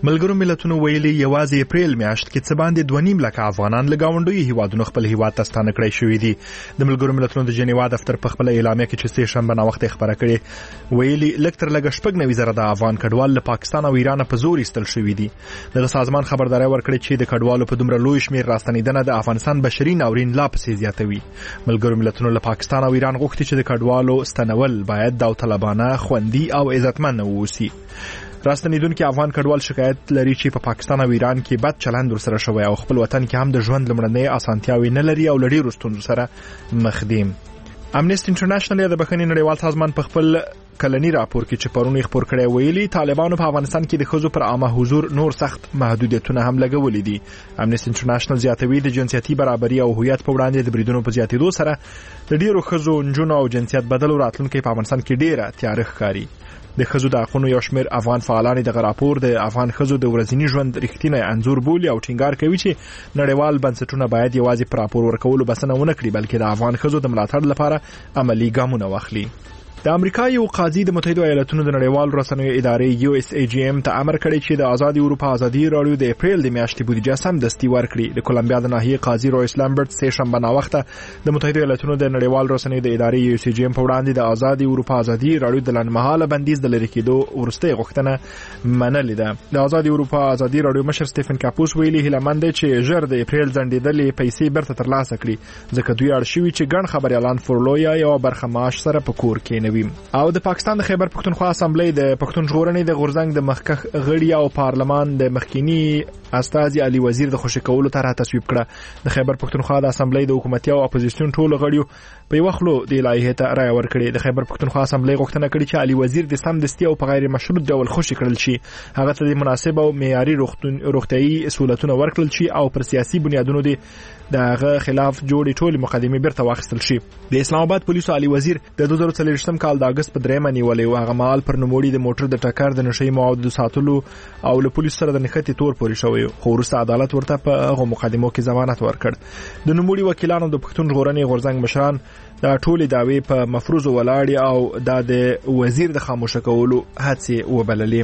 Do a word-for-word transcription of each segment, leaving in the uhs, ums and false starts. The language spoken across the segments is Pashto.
ملګرو ملتونو ویلي یوازې اپریل میاشت کې څه باندې دوه نیم لکه افغانان له ګاونډیو هیوادونو خپل هیواد ته ستانه کړی شوي دي. د ملګرو ملتونو د جنیوا دفتر په خپله اعلامیه کې چې سه شنبه ناوخته خبره کړې ویلي لږ تر لږه شپږ نوي زره د افغان کډوال له پاکستان او ایران په زور ایستل شوي دي. دغه سازمان خبرداری ورکړې چې د کډوالو په دومره لوی شمېر راستنېدنه د افغانستان بشري ناورین لا پسې زیاتوي. ملګرو ملتونو له پاکستان او ایران غوښتي چې د کډوالو ستنول باید داوطلبانه، خوندي او عزتمن واوسي. راستنیدونکي افغان کډوال شکایت لري چې په پاکستان او ایران کې بد چلند ورسره شوی او خپل وطن کې هم د ژوند لمړنۍ اسانتیاوې نه لري او له ډېرو ستونزو سره مخ دي. امنیسټي انټرنیشنل یا د بخښنې نړیوال سازمان په خپل کلنی راپور کې چې پرون خبر کړی ویلي طالبانو په افغانستان کې د ښځو پر عامه حضور نور سخت محدودیتونه هم لګولي دي. امنیسټي انټرنیشنل زیاتوي د جنسیتي برابري او هویت په وړاندې د بریدونو په زیاتېدو سره د ډېرو ښځو، نجونو او جنسیت بدلو راتلونکي په افغانستان کې ډېره تیاره ښکاري. د ښځو د حقونو یو شمېر افغان فعالان دغه راپور د افغان ښځو د ورځني ژوند رښتینی انځور بولي او ټینګار کوي چې نړیوال بنسټونه باید یوازې پر راپور ورکولو بسنه ونه کړي بلکې د افغان ښځو د ملاتړ لپاره عملي ګامونه واخلي. د امریکا یو قاضي د متحده ایالاتونو د نړیوال رسنیو ادارې یو اس ای جی ام ته امر کړی چې د آزاد اروپا ازادي راډیو د اپریل د میاشتې بودیجه سمدستي ورکړي. د کولمبیا د ناحیې قاضي رویس لامبرټ سه شنبه ناوخته د متحده ایالاتونو د نړیوال رسنیو د ادارې یو اس ای جی ام په وړاندې د آزاد اروپا ازادي راډیو د لنډمهاله بندیز د لرې کېدو وروستۍ غوښتنه منلې ده. د آزاد اروپا ازادي راډیو مشر سټیفن کاپوس ویلي هیلهمند دی چې ژر د اپریل ځنډېدلې پیسې بیرته ترلاسه کړي ځکه دوی اړ شوي چې ګڼ خبریالان فورلو یا یوه برخه معاش سره په کور کېنوي. او د پاکستان د خیبر پښتونخوا اسمبلی د پښتون ژغورنې د غورځنګ د مخکښ غړي او پارلمان د مخکینی استازي علي وزیر د خوشی کولو طرح تصویب کړه. د خیبر پښتونخوا د اسمبلی د حکومتي او اپوزیسیون ټولو غړیو په یو خلو د لایحې ته رائے ورکړې. د خیبر پښتونخوا اسمبلی غوښتنه کړې چې علي وزیر د سمدستي او په غیر مشروط ډول خوشی کړل شي، هغه ته د مناسب او معیاري روغتیايي سہولتونه ورکړل شي او پر سیاسي بنیادونو د دغه خلاف جوړې ټولې مقدمې بیرته واخیستل شي. د اسلام آباد پولیسو علي وزیر د دوه زره څلوېښتم کال د اگست په درېیمه نیولې و. هغه مهال پر نوموړي د موټر د ټکر د نشهیي موادو ساتلو او له پولیسو سره د نښتې تور پورې شوی، خو وروسته عدالت ورته په هغو مقدمو کې ضمانت ورکړ. د نوموړي وکیلانو د پښتون ژغورنې غورځنګ مشران دا ټولې دعوې په مفروضو ولاړې او دا د وزیر د خاموشه کولو هڅې وبللې.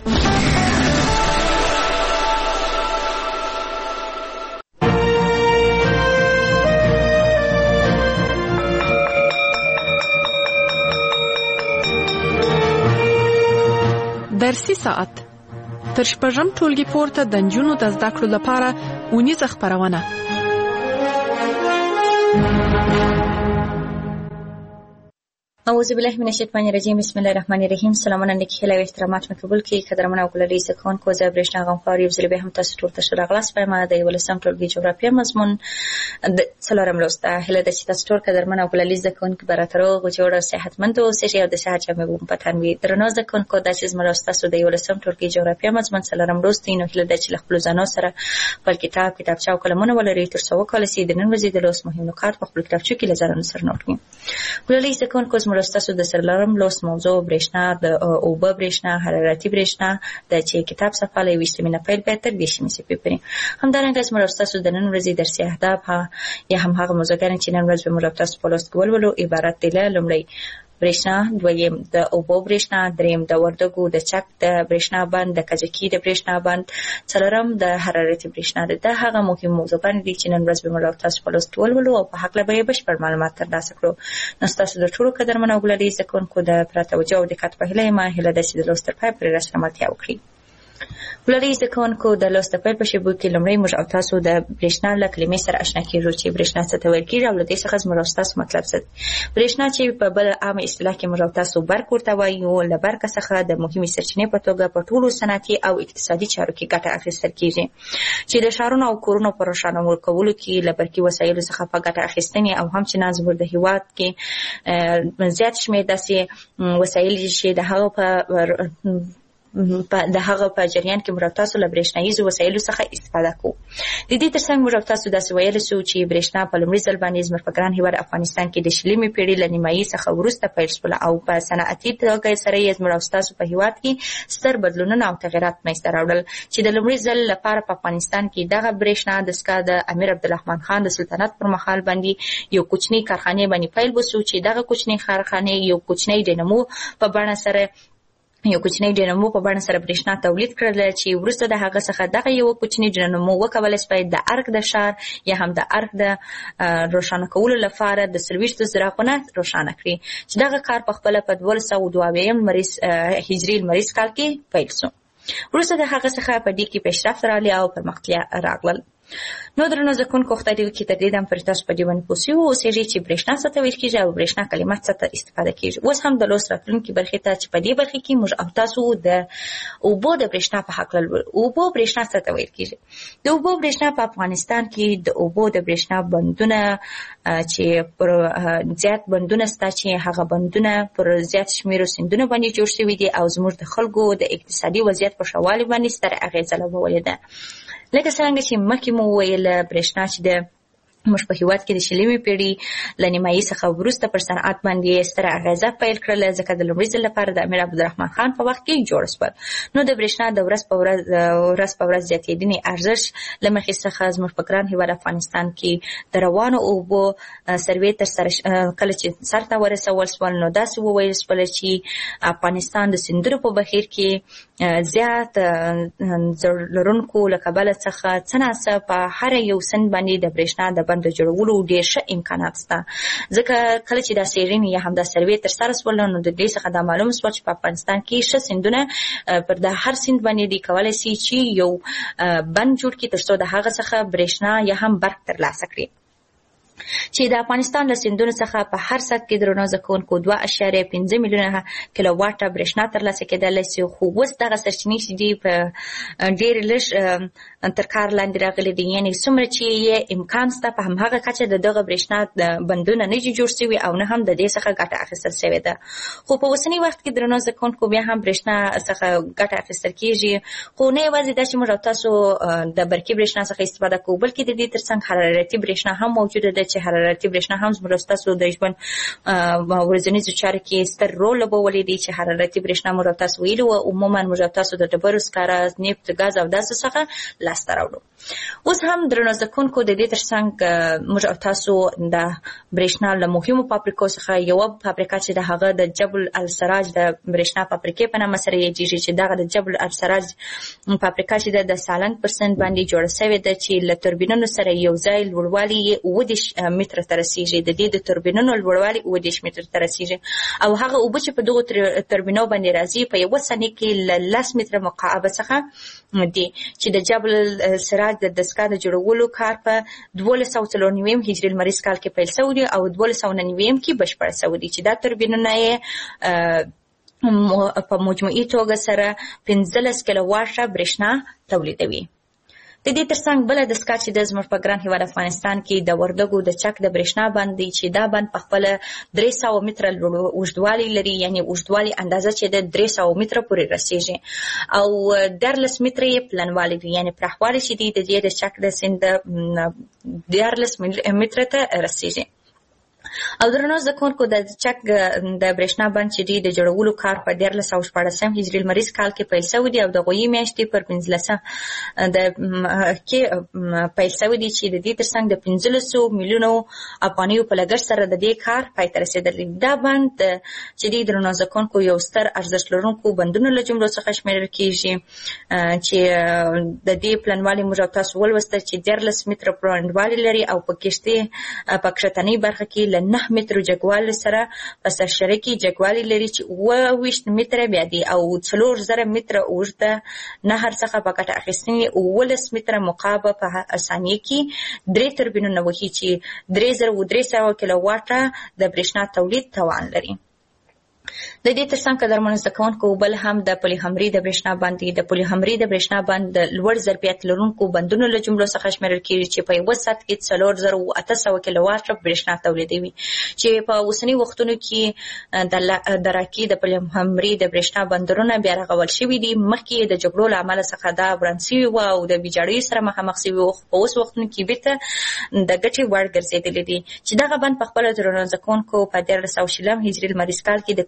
درسي ساعت تر شپږم ټولګي پورته د نجونو د زده کړو لپاره اونیزه خپرونه. اعوذ بالله من الشیطان الرجیم بسم الله الرحمن الرحیم. سلامونه نیکی هیله و احترامات مې قبول کړئ. قدرمن او ګلالي زده کوونکو، زه برېښنا غمخوار یو ځل بیا هم تاسو ټول ته ښه راغلاست وایم. د یولسم ټولګي جغرافیه مضمون د څلورم لوست ده. هیله ده چې تاسو ټول قدرمن او ګلالي زده کوونکي به راته روغ او جوړ او صحتمند اوسئ او د صحت جامې به مو په تن وي. درنو زده کوونکو، داسې زموږ او ستاسو د یولسم ټولګي جغرافیه مضمون څلورم لوست دی. نو هیله ده چې له خپلو ځانو سره خپل کتاب، کتابچه او قلمونه ولرئ تر څو وکولی شئ د نن ورځې د لوست مهم نکات په خپلو کتابچو کې له ځانونو سره نوټ کړئ. ګلالي زده کوونکو، زموږ او ستاسو د څلورم لوست موضوع برېښنا، د اوبه برېښنا، حرارتي برېښنا د چې کتاب صفحه له یویشتمې نه پیل بیا تر دېرشمې صفحې پورې. همدارنګه زموږ او ستاسو د نن ورځې درسي اهداف یا هم هغه موضوعګانې چې نن ورځ به موږ او تاسو په لوست کې ولولو عبارت دی له لومړی برېښنا، دویم د اوبو برېښنا، دریم د وردګو د چک د برېښنا بند، د کجکي د برېښنا بند، څلورم د حرارتي برېښنا. دا هغه مهم موضوعګانې دي چې نن ورځ به موږ او تاسو په لوست کې ولولو او په هکله به یې بشپړ معلومات ترلاسه کړو. نو ستاسو د ټولو قدرمنو او ګلالي زده کوونکو د پوره توجه او دقت په هیله یم. هیله ده چې د لوست تر پای پورې راسره ملتیا وکړي. ګلالي زده کوونکو، د لوست د پیل په شیبو کې لومړی موږ او تاسو د برېښنا له کلمې سره اشنا کېږو چې برېښنا څه ته ویل کېږي او له دې څخه زموږ او ستاسو مطلب څه دی. برېښنا چې په بله عامه اصطلاح کې موږ او تاسو برق ورته وایو، له برقه څخه د مهمې سرچینې په توګه په ټولو صنعتي او اقتصادي چارو کې ګټه اخیستل کېږي چې د ښارونو او کورونو په روښانه کولو کې له برقي وسایلو څخه په ګټه اخیستنې او همچنان زموږ د هېواد کې زیات شمېر داسې وسایل چې د هغه په د هغه په جریان کې موږ تاسو له برېښنایي وسایلو څخه استفاده کوو. د دې ترڅنګ موږ تاسو داسې ویلی شو چې برېښنا په لومړي ځل باندې زموږ په ګران هېواد افغانستان کې د شلمې پېړۍ له نیمایي څخه وروسته پیل شوله او په صنعتي توګه سره یې زموږ تاسو په هېواد کې ستر بدلونونه او تغیرات منځته راوړل چې د لومړي ځل لپاره په افغانستان کې دغه برېښنا دستګاه د امیر عبدالرحمن خان د سلطنت پر مهال باندې یو کوچني کارخانې باندې پیل وشو چې دغه کوچني کارخانې یو کوچنی ډینامو په بڼه سره یو کوچنی ډینامو په بڼه سره برېښنا تولید کړل چې وروسته د هغه څخه دغه یو کوچنی ډینامو وکولای شي د ارګ د شار یا هم د ارګ د روښانه کولو لپاره د څلوېښتو څراغونه روښانه کړي چې دغه کار په خپله په دولس سوه دوه اویایم هجري لمریز کال کې پیل شو. وروسته د هغه څخه په دې کې پیشرفت راغلی او پرمختیا راغلل. نو درنو زده کوونکو خدای دې وکړي تر دې دم پورې تاسو په دې باندې پوه شوي اوسېږئ چې برېښنا څه ته ویل کېږي او برېښنا کلمه څه ته استفاده کېږي. اوس هم د لوست راتلونکي برخې ته چې په دې برخې کې موږ او تاسو د اوبو د برېښنا په هکله لولو. اوبو برېښنا څه ته ویل کېږي؟ د اوبو برېښنا په افغانستان کې د اوبو د برېښنا بندونه چې پر زیات بندونه شته چې هغه بندونه پر زیات شمېرو سیندونو باندې جوړ شوي دي او زموږ د خلکو د اقتصادي وضعیت په ښه والي باندې ستره اغېزه لګولې ده. لکه څنګه چې مخکې مو وویل برېښنا چې د موږ په هېواد کې د شلمې پېړۍ له نیمایي څخه وروسته پر صنعت باندې ستره اغېزه پیل کړله ځکه د لومړي ځل لپاره د امیر عبدالرحمن خان په وخت کې جوړ شول. نو د برېښنا د ورځ په ورځ ورځ په ورځ زیاتېدنې ارزښت له مخې څخه زموږ په ګران هېواد افغانستان کې د روانو اوبو سروې ترسره کله چې سر ته ورسول شول نو داسې وویل شول چې افغانستان د سیندونو په بهیر کې زیات لرونکو له کبله څخه څه ناڅه په هر یو سند باندې د برېښنا د بند جوړولو ډېر ښه امکانات شته. ځکه کله چې دا څېړنې یا هم دا سروې ترسره شول نو د دې څخه دا معلوم شول چې په افغانستان کې ښه سیندونه پر د هر سیند باندې دی کولی شي چې یو بند جوړ کړي تر څو د هغه څخه برېښنا یا هم برق ترلاسه کړي. چې د افغانستان له سیندونو څخه په هر سد کې درنو زده کوونکو دوه اعشاریه پنځه میلیونه کیلو واټه برېښنا ترلاسه کېدلی شي. خو اوس دغه سرچینې چې دي په ډېرې لږ تر کار لاندې راغلي دي، یعنې څومره چې یې امکان شته په همهغه کچه د دغه برېښنا بندونه نه دي جوړ شوي او نه هم د دې څخه ګټه اخیستل شوې ده. خو په اوسني وخت کې درنو زده کوونکو بیا هم برېښنا څخه ګټه اخیستل کېږي، خو نه یوازې دا چې موږ او تاسو د برقي برېښنا څخه استفاده کوو بلکې د دې تر څنګ حرارتي برېښنا هم موجوده ده چې حرارتي برېښنا هم زموږ او ستاسو د ژوند ورځنیزو چارو کې ستر رول لوبولی دی چې حرارتي برېښنا موږ او تاسو ویلي وو عموما موږ او تاسو د ډبرو سکاره، نفت، ګاز او داسې څخه لاسته راوړو. اوس هم درنو زده کوونکو د دې تر څنګ موږ او تاسو د برېښنا له مهمو فابریکو څخه یوه فابریکه چې د هغه د جبل السراج د برېښنا فابریکې په نامه سره یادېږي چې دغه د جبل السراج فابریکه چې د سالنګ پر سیند باندې جوړه شوې ده چې له توربینونو سره یو ځای لوړوالی یې اووه دېرش متره ته رسېږي. د دې د توربینونو لوړوالی اووه دېرش متره ته رسېږي او هغه اوبه چې په دغو توربینو باندې راځي په یوه ثانیه کې له لس متره مکعبه څخه دي چې د جبل السراج د دستګاه د جوړولو کار په دولس سوه څلور نویم هجري لمریز کال کې پیل شوی دی او دولس سوه نهه نویم کې بشپړ شوی دی چې دا توربینونه یې په مجموعي توګه سره پنځلس کیلو واټه برېښنا تولیدوي. د دې ترڅنګ بله دستګاه چې د زموږ په ګران هېواد افغانستان کې د وردګو د چک د برېښنا بند دی چې دا بند په خپله درې سوه متره اوږدوالی لري، یعنې اوږدوالی اندازه چې د درې سوه متره پورې رسېږي او دیارلس متره یې پلنوالی دی، یعنې پراخوالی چې دی د دې د چک د سیند دیارلس متره ته رسېږي. او درنو زده کوونکو د چک د برېښنا بند چې دی د جوړولو کار په دیارلس سوه شپاړسم هجري لمریز کال کې پیل شوی دی او د غویي میاشتې پر پنځلسم د کې پیل شوی دی چې د دې ترڅنګ د پنځلسو میلیونو افغانیو په لګښت سره د دې کار پای ته رسېدلی. دا بند چې دی درنو زده کوونکو یو ستر ارزښت لرونکو بندونو له جملو څخه شمېرل کېږي چې د دې پلنوالي موږ او تاسو ولوسته چې دیارلس متره پلنوالي لري او په کښتۍ په کښتنۍ برخه کې له نه مترو جګوالي سره په سرشره کې جګوالي لري چې اووه ویشت متره بیا دی او څلور زره متره اوږده نهر څخه په ګټه اخیستنې اوولس متره مکعبه په ثانیه کې درې توربینونه وهي چې درې زره و درې سوه کیلو واټه د برېښنا تولید توان لري. د دې ترڅنګ قدرمنو زده کوونکو بل هم د پولیحمري د برېښنا بند دی. د پولیحمري د برېښنا بند د لوړ ظرفیت لرونکو بندونو له جملو څخه شمېرل کېږي چې په یوه ساعت کې څلور زره و اته سوه کیلو واټه برېښنا تولیدوي چې په اوسني وختونو کې د راکي د پولیحمري د برېښنا بندرونه بیا رغول شوي دي. مخکې د جګړو له امله څخه دا وران شوي وو او د ویجاړیو سره مخامخ شوي وو، په اوس وختونو کې بېرته د ګټې وړ ګرځېدلي دي چې دغه بند په خپله درنو زده کوونکو په دیارلس سوه شلم هجري لمریز کال کې د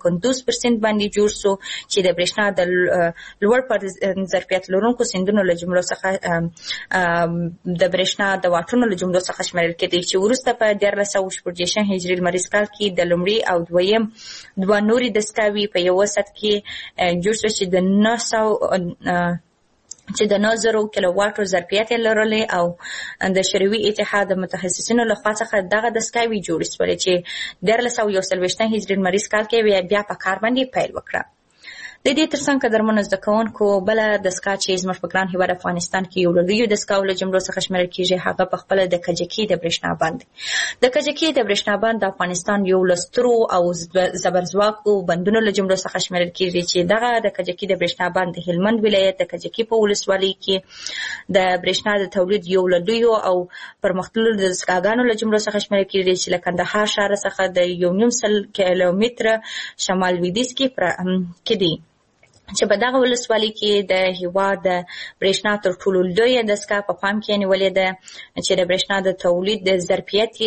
پنځوس پرسنټ باندې جوړ سو چې د برېښنا د لوړ پر ظرفیت لرونکو سیندونو له جملو څخه د برېښنا د واټونو له جملو څخه شمیرل کېدی چې وروسته په دیارلس سوه شپږ دېرشم هجري لمریز کال کې د لومړي او دویم دوه نورې دستګاوې په یوه سطح کې جوړ شو چې د نه سوه چې د نه زرو کیلو واټو ظرفیت لرلې او د شوروي اتحاد د متخصصینو لخوا څخه دغه دستګاوې جوړې شولې چې دیارلس سوه یو څلوېښتم هجري لمریز کال کې بیا په کار باندې پیل وکړه. د دې ترڅنګ قدرمنو زده کوونکو بله دستګاه چې زموږ په ګران هېواد افغانستان کې یو له لویو دستګاو له جملو څخه شمیرل کېږي هغه په خپله د کجکي د برېښنا بند د کجکي د برېښنا بند د افغانستان یو له سترو او زبرځواکو بندونو له جملو څخه شمیرل کېږي چې دغه د کجکي د برېښنا بند د هلمند ولایت د کجکي په ولسوالۍ کې د برېښنا د تولید یو له لویو او پرمختللو د دستګاګانو له جملو څخه شمیرل کېږي چې له کندهار ښار څخه د یو نیم سل کیلومتره شمال لویدیځ کې دی چې په دغه ولسوالۍ کې د هېواد د برېښنا تر ټولو لویه دستګاه په پام کې نیولې ده چې د برېښنا د تولید د ظرفیت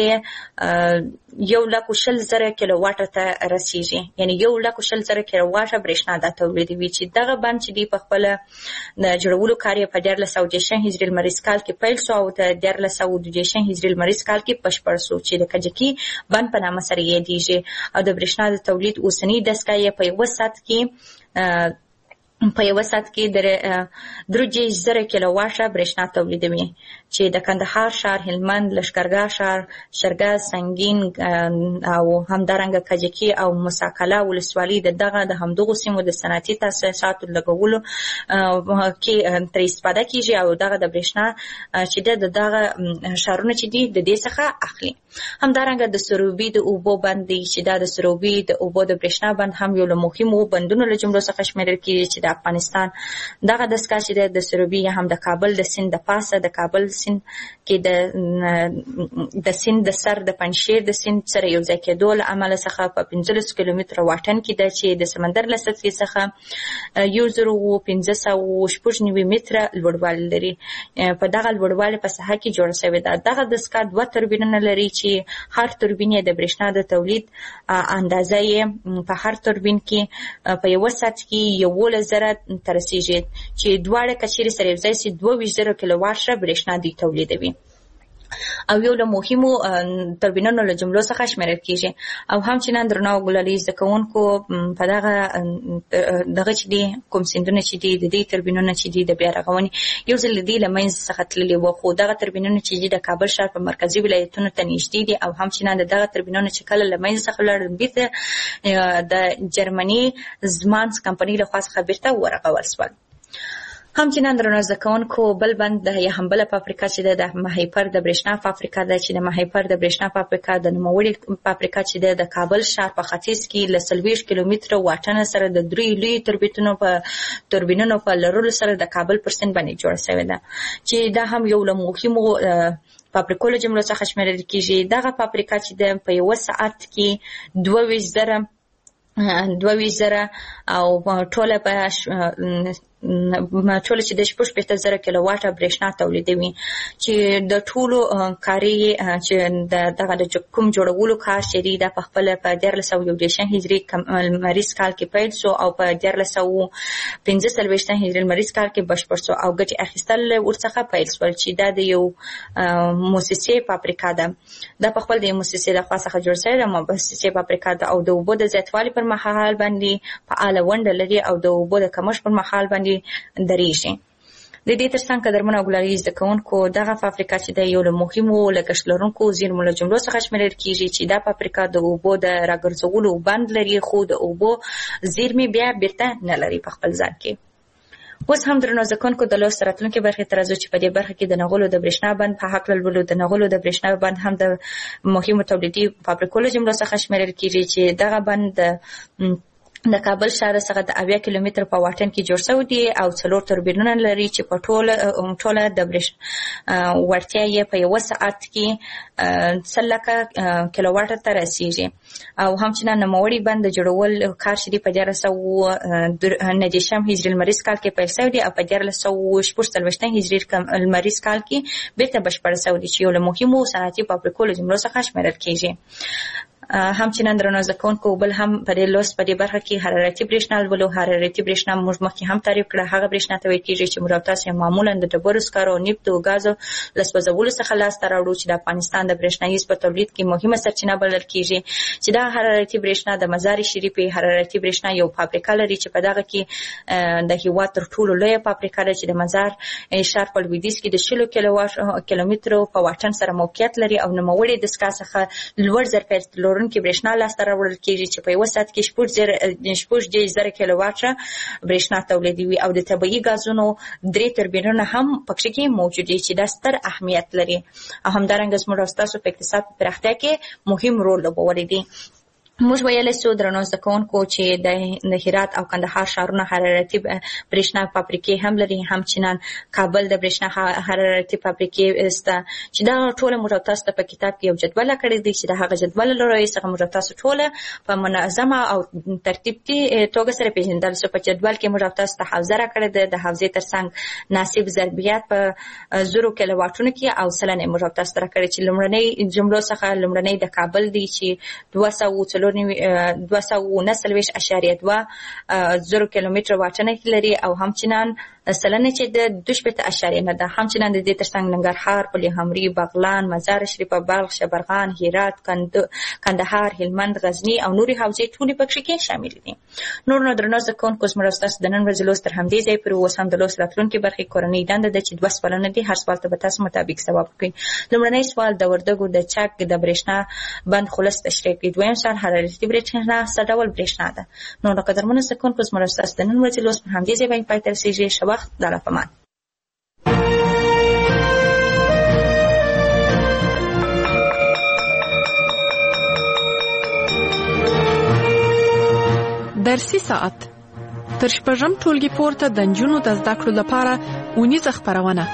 یې یو لک شل زره کیلو واټه ته رسیږي، یعنی یو لک شل زره کیلو واټه برېښنا دا تولیدوي چې دغه بند چې دی په خپله د جوړولو کار یې په دیارلس سوه دېرشم هجري لمریز کال کې پیل شو او د دیارلس سوه دوه دېرشم هجري لمریز کال کې بشپړ شو چې د کجکي بند په نامه سره یادېږي او د برېښنا د تولید اوسنۍ دستګاه یې په یوه ساعت کې په یوه ساعت کې د درې دېرش زره کیلو واټه برېښنا تولیدوي چې د کندهار ښار، هلمند، لښکرګاه ښار، شرګه، سنګین او همدارنګه کجکي او مساکله ولسوالۍ د دغه د همدغو سیمو د صنعتي تاسیساتو لګولو کې ترې استفاده کېږي او دغه د برېښنا چې د دغه ښارونه چې دي د دې څخه اخلي. همدارنګه د سروبي د اوبو بند دی چې دا د سروبي د اوبو د برېښنا بند هم یو له مهمو بندونو له جملو څخه شمیرل کېږي چې د افغانستان دغه دستګاه چې د سروبي یا هم د کابل د سیند د پاسه د کابل سیند کې د د سیند د سر د پنجشیر د سیند سره یو ځای کېدو له امله څخه په پنځلس کیلومتره واټن کې ده چې د سمندر له سطحې څخه یو زر پنځه سوه شپږ نوي متره لوړوالی لري. په دغه لوړوالي په ساحه کې جوړه شوې ده. دغه دستګاه دوه توربینونه لري چې هر توربین یې د برېښنا د تولید اندازه یې په هر توربین کې په یوه ساعت کې یولس زره ته رسیږي چې دواړه کچېرې سره یو ځای سي دوه ویشت زره کیلو واټه برېښنا دوی تولیدوي او یو له مهمو توربینونو له جملو څخه شمیرل کېږي. او همچنان درنو ګلالي زده کوونکو په دغه دغه چې دي کوم سیندونه چې دي د دې توربینونه چې دي د بیا رغونې یو ځل دي له منځ څخه تللي وو، خو دغه توربینونه چې دي د کابل ښار په مرکزي ولایتونو ته نږدې دي او همچنان د دغه توربینونه چې کله له منځ څخه ولاړل بیرته د جرمني زمانس کمپنۍ له خوا څخه بیرته ورغول شول. همچنان درنو زده کوونکو بل بند یا هم بله فابریکه چې ده د مهیپر د برېښنا فابریکه ده چې د مهیپر د برېښنا فابریکه د نوموړې فابریکه چې ده د کابل ښار په ختیځ کې له څلوېښت کیلومتره واټنه سره د دریو لویو توربینونو په توربینونو په لرلو سره د کابل پر سیند باندې جوړه شوې ده چې دا هم یو له مهمو فابریکو له جملو څخه شمیرل کېږي. دغه فابریکه چې ده په یوه ساعت کې دوه ویشت زره دوه ویشت زره او ټوله په ټوله چې د شپږ شپېته زره کیلو واټه برېښنا تولیدوي چې د ټولو کاري چې د دغه د کوم جوړولو کار چې دی دا په خپله په دیارلس سوه یو دېرشم هجري لمریز کال کې پیل شو او په دیارلس سوه پنځه څلوېښتم هجري لمریز کال کې بشپړ شو او ګټې اخیستل ورڅخه پیل شول چې دا د یو مؤسسې فابریکه ده. دا په خپل د یو مؤسسې لخوا څخه جوړ شوې ده مؤسسې فابریکه ده او د اوبو د زیاتوالي پر مهال باندې فعاله ونډه لري او د اوبو د کمښت پر مهال باندې درېږي. د دې ترڅنګ قدرمنو او ګلالي زده کوونکو دغه فابریکه چې د یو له مهمو لګښت لرونکو زیرمو له جملو څخه شمیرل کېږي چې دا فابریکه د اوبو د راګرځولو بند لري خو د اوبو زیرمې بیا بیرته نه لري په خپل ځان کې. اوس هم درنو زده کوونکو د لوست راتلونکې برخې ته راځو چې په دې برخه کې د نغلو د برېښنا بند په هکله لولو. د نغلو د برېښنا بند هم د مهمو تولیدي فابریکو له جملو څخه شمیرل کېږي چې دغه بند د د کابل ښار څخه د اویا کیلومتره په واټن کې جوړ شوی دی او څلور توربینونه لري چې په ټوله ټوله د برېښنا وړتیا یې په یوه ساعت کې سل لکه کیلو واټه ته رسیږي. او همچنان نوموړی بند د جوړول کار چې دی په دیارلس سوه نهه دېرشم هجري لمریز کال کې پیل شوی دی او په دیارلس سوه شپږ څلوېښتم هجري لمریز کال کې بیرته بشپړ شوی دی چې یو له مهمو صنعتي فابریکو له جملو څخه شمیرل کېږي. همچنان درنو زده کوونکو بل هم په دې لوست په دې برخه کې حرارتي برېښنا ولولو. حرارتي برېښنا موږ مخکې هم تعریف کړه، هغه برېښنا ته ویل کېږي چې موږ او تاسې معمولا د ډبرو سکرو، نفتو، ګازو له سوځولو څخه لاسته راوړو چې د افغانستان د برېښنایي په تولید کې مهمه سرچینه بلل کېږي. چې دا حرارتي برېښنا د مزار شریفې حرارتي برېښنا یو فابریکه لري چې په دغه کې د هېواد تر ټولو لویه فابریکه ده چې د مزار ښار په لویدیځ کې د شلو کیلومترو په واټن سره موقعیت لري او نوموړې دستګاه څخه لوړ ظرفیت لرونکې برېښنا لاسته راوړل کېږي چې په یوه ساعت کې شپږ دېرش زره کیلو واټه برېښنا تولیدوي او د طبیعي ګازونو درې توربینونه هم پکې کې موجود دي چې دا ستر اهمیت لري او همدارنګه زموږ او ستاسو په اقتصاد په پراختیا کې مهم رول لوبولی دی. موږ ویلی سو درنو زده کوونکو چې د هرات او کندهار ښارونه حرارتي برېښنا فابریکې هم لري، همچنان کابل د برېښنا حرارتي فابریکې سته چې دا ټوله موږ تاسو ته په کتاب کې یو جدول کړی دی چې د هغه جدول له رایې څخه موږ تاسو ټوله په منظمه او ترتیبي توګه سره پیژندل سو. په جدول کې موږ تاسو ته حوزه راکړې ده، د حوزې ترڅنګ ناسب ضربیات په زرو کیلو واټونو کې او سلنه موږ تاسو ته راکړې چې لومړنۍ جملو څخه لومړنۍ د کابل دی چې دوه سوه څلور دوه سوه نهه څلوېښت اعشاریه دوه زرو کیلومتره واټنه لري او همچنان سلنه چې د دوه شپېته اعشاریه نه ده. همچنان د دې ترڅنګ ننګرهار، پلخمري، بغلان، مزار شریف، بلخ، شبرغان، هرات، کندهار، هلمند، غزني او نورې حوزې ټولې پکې کې شامل دي. نور نو درنو زده کوونکو زموږ او ستاسو د نن ورځې لوست تر همدې ځای پورې اوس هم د لوست راتلونکې برخې کورنۍ دنده ده چې دوه سوالونه دي، هر سوال ته به تاسو مطابق ځواب کړئ. لومړنی سوال د وردګو د چک د برېښنا بند خلص تشریح کړي. دویم سوال حرارتي برېښنا څه ډول برېښنا ده. نو نو قدرمنو زده کوونکو زموږ او ستاسو د نن ورځې لوست پر همدې ځای باندې پای ته رسېږي. ښه وخت، د الله پامان. درسي ساعت تر شپږم ټولګي پورته د نجونو د زده کړو لپاره اونیزه خپرونه.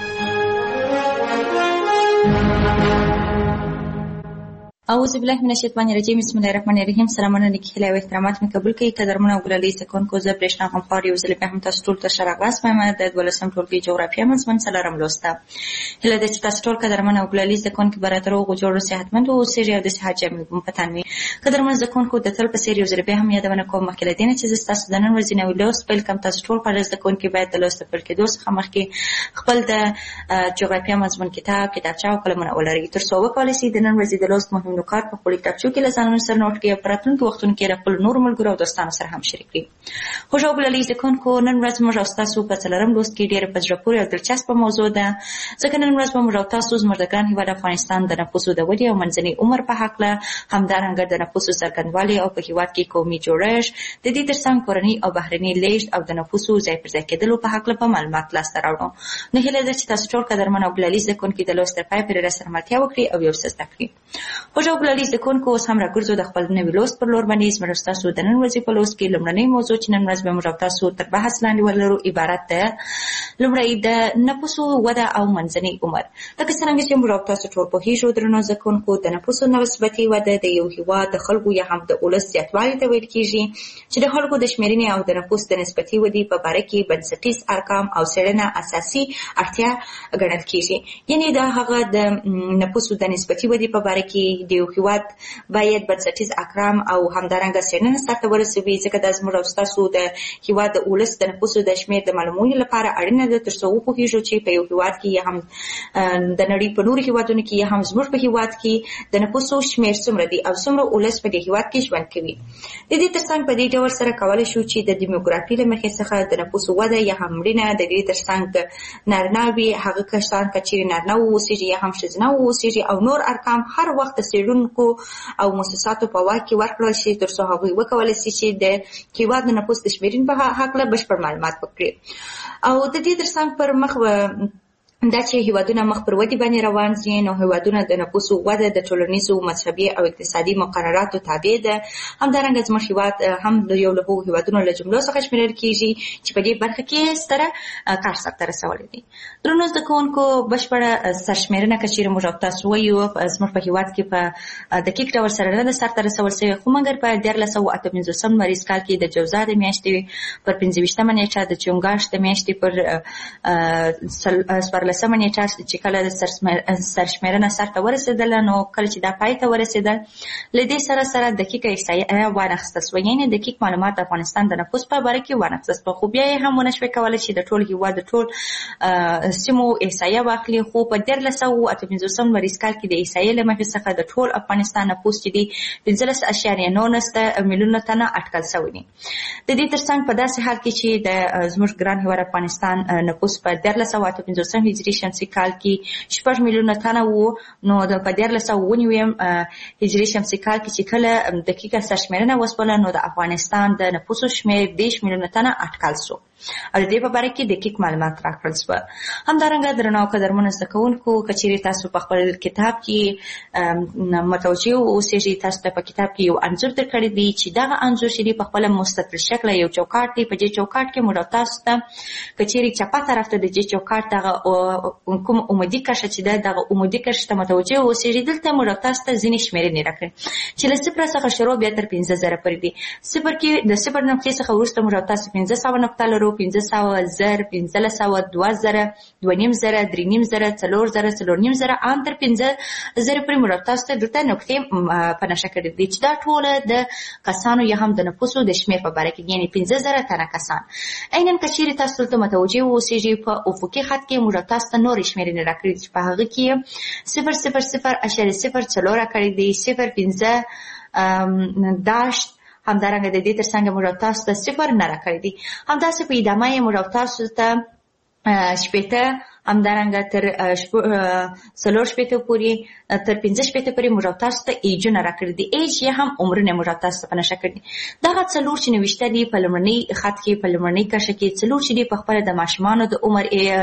اعوذ بالله من الشیطان الرجیم. بسم الله الرحمن الرحیم. سلامونه نیکی هیله او احترامات مې قبول کړئ. قدرمنو او ګلالي زده کوونکو، زه برېښنا غمخوار یو ځل بیا هم تاسو ټولو ته ښه راغلاست وایم. د دولسم ټولګي جغرافیه مضمون څلورم لوست ده. هیله ده چې تاسو ټول قدرمنو او ګلالي زده کوونکي به راته روغ جوړ صحتمند واوسئ او د صحت جامې مو په تن وي. قدرمنو زده کوونکو، د تل په څېر یو ځل بیا هم یادونه کوم مخکې له دې نه چې زه ستاسو د نن ورځې نوی لوست پیل کوم، تاسو ټول خوږ زده کوونکي باید د لوست پیل کېدو څخه مخکې خپل د جغرافیه مضمون کتاب، کتابچه او قلمونه ولرئ تر څو وکولی شئ د نن ورځې د لوست مهم نکات په خپلو کتابچو کې له ځانونو سره نوټ کړئ او په راتلونکو وختونو کې د خپلو نورو ملګرو او دوستانو سره هم شریک کړئ. خوږ او ګلالي زده کوونکو، نن ورځ موږ او ستاسو په څلورم لوست کې ډېره په زړه پورې او دلچسپه موضوع ده، ځکه نن ورځ به موږ او تاسو زموږ د ګران هېواد افغانستان د نفوسو د ودې او منځني عمر په هکله، همدارنګه د نفوسو څرګندوالي او په هېواد کې قومي جوړښت، د دې ترڅنګ کورني او بهرني لیږد او د نفوسو ځای پر ځای کېدلو په هکله په معلومات لاسته راوړو. نو هیله ده چې تاسو ټول قدرمن او ګلالي زده کوونکي د لوست تر پای پورې راسره ملتیا وکړي او یو څه زده کړي. خوږ او ګلالي زده کوونکو، اوس هم راګرځو د خپل نوي لوست پر لور باندې. زموږ ستاسو د نن ورځې په لوست کې لومړنۍ موضوع چې نن ورځ به موږ تاسو تر بحث لاندې ولرو عبارت ده لومړی د نفوسو وده او منځنی عمر. لکه څرنګه چې موږ تاسو ټول پوهیږو درنو زده کوونکو، د نفوسو نسبتي وده د یو هېواد د خلکو یا هم د ولس زیاتوالي ته ویل کېږي چې د خلکو د شمېرنې او د نفوس د نسبتي ودې په باره کې بنسټیز ارقام او څېړنه اساسي اړتیا ګڼل کېږي. یعنې دا هغه د نفوسو د نسبتي ودې په باره کې د یو هېواد باید بنسټیز ارقام او همدارنګه څېړنه سرته ورسوي، ځکه دا زموږ او ستاسو د هېواد د ولس د نفوسو د شمېر د معلومولو لپاره اړینه ده تر څو وپوهېږو چې په یو هېواد کې یا هم د نړۍ په نورو هېوادونو کې یا هم زموږ په هېواد کې د نفوسو شمېر څومره دی او څومره ولس په دې هېواد کې ژوند کوي. د دې ترڅنګ په دې ډول سره کولی شو چې د دیموګرافي له مخې څخه د نفوسو وده یا هم مړینه د دې ترڅنګ نارینه وي، هغه کسان که چېرې نارینه واوسېږي یا هم ښځینه واوسېږي او نور ارقام هر وخت د څېړونکو او مؤسساتو په واک کې ورکړل شي تر څو هغوی وکولی شي چې د هېواد د نفوس د شمېرنې په هکله بشپړ معلومات وکړي. او د دې ترڅنګ پر مخ دا چې هېوادونه مخ پر ودې باندې روان دي، نو هېوادونه د نفوسو وده د ټولنیزو، مذهبي او اقتصادي مقرراتو تابع ده. همدارنګه زموږ هېواد هم د یو له هغو هېوادونو له جملو څخه شمېرل کېږي چې په دې برخه کې ستره کار سرته رسولی دی. درنو زده کوونکو، بشپړه سرشمېرنه که چېرې موږ او تاسو وایو زموږ په هېواد کې په دقیق ډول سره نه ده سرته رسول شوې، خو مګر په دیارلس سوه اته پنځوسم لمریز کال کې د جوزا د میاشتې پر پنځه ویشتمه نېټه د چونګاښ د میاشتې پر اتلسمه نیټه چې کله سرشمېرنه سر ته ورسېدله نو کله چې دا پای ته ورسېدل له دې سره سره دقیقه احصایه وانخیستل سوه، یعنې دقیق معلومات د افغانستان د نفوس په باره کې وانخیستل سوه، خو بیا یې هم ونه شوی کولی چې د ټول هېواد د ټول سیمو احصایه واخلي. خو په دیارلس سوه اته پنځوسم لمریز کال کې د احصایې له مخې څخه د ټول افغانستان نفوس چې دی پنځلس اعشاریه نولس میلیونه تنه اټکل سوی دی. د دې ترڅنګ په داسې حال کې چې د زموږ ګران هېواد افغانستان نفوس په دیارلس سوه اته پنځوسم هجري شمسي کال کې شپږ میلیونه تنه وو، نو د په دیارلس سوه اووه نوي هجري شمسي کال کې چې کله دقیقه سرشمېرنه وسوله نو د افغانستان د نفوسو شمېر دېرش میلیونه تنه اټکل سو او د دې په باره کې دقیق معلومات راکړل سوه. همدارنګه درنو او قدرمنو زده کوونکو که چیرې تاسو په خپل کتاب کې متوجه اوسېږئ، تاسو ته په کتاب کې یو انځور درکړی دی چې دغه انځور چې دی په خپله مستطیل شکله یو چوکاټ دی. په دې چوکاټ کې موږ تاسو ته که چیرې چپه طرف ته د دې چوکاټ دغه کوم عمودي کرښه چې ده دغه عمودي کرښې ته متوجه اوسېږئ. دلته موږ تاسو ته ځینې شمېرنې راکړي چې له صفر څخه شروع بیا تر پنځه زره پورې دي. صفر کې د صفر نقطې څخه وروسته موږ تاسو پنځه سوه نقطه لرو، پنځه سوه، زر، پنځلس سوه، دوه زره، دوه نیم زره، درې نیم زره، څلور زره، څلور نیم زره، ان تر پنځه زره پورې موږ تاسو ته دلته نقطې په نښه کړي دي چې دا ټوله د کسانو یا هم د نفوسو د شمېر په باره کې، یعنې پنځه زره تنه کسان. عیناً که چیرې تاسو دلته متوجه اوسېږئ په افقي خط کې موږ تاسو ته نورې شمېرنې راکړي دي چې په هغه کې صفر صفر صفر اشاریه صفر څلور راکړي دي، صفر پنځه داشت، همدارنګه د دې ترڅنګ موږ تاسو ته صفر نه راکړي دي. همداسې په ادامه یې موږ تاسو ته شپېته، همدارنګه تر څلور شپېته پورې تر پنځه شپېته پورې موږ تاسو ته ایجونه راکړي دي. ایج یې هم عمرونه موږ تاسو ته په نښه کړي دي. دغه څلور چې نوشته دي په لومړني خط کې په لومړنۍ کرښه کې څلور چې دي په خپله د ماشومانو د عمر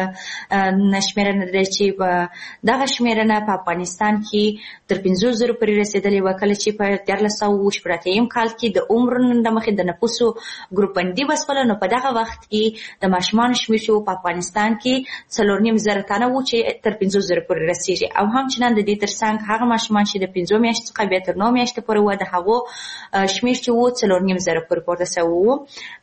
شمېرنه ده چې دغه شمېرنه په افغانستان کې تر پنځو زرو پورې رسېدلې وه، کله چې په دیارلس سوه شپږ اتیم کال کې د عمرونو له مخې د نفوسو ګروپ بندي وسوله، نو په دغه وخت کې د ماشومانو شمېر چې په افغانستان کې څلور نیم زره تنه وو چې تر پنځو زرو پورې رسېږي. او همچنان د دې ترڅنګ هغه ماشومان چې د پنځو میاشتو څخه بیا تر نهو میاشتو پورې وو د هغو شمېر چې وو څلور نیم زره پورې پورته سوی وو،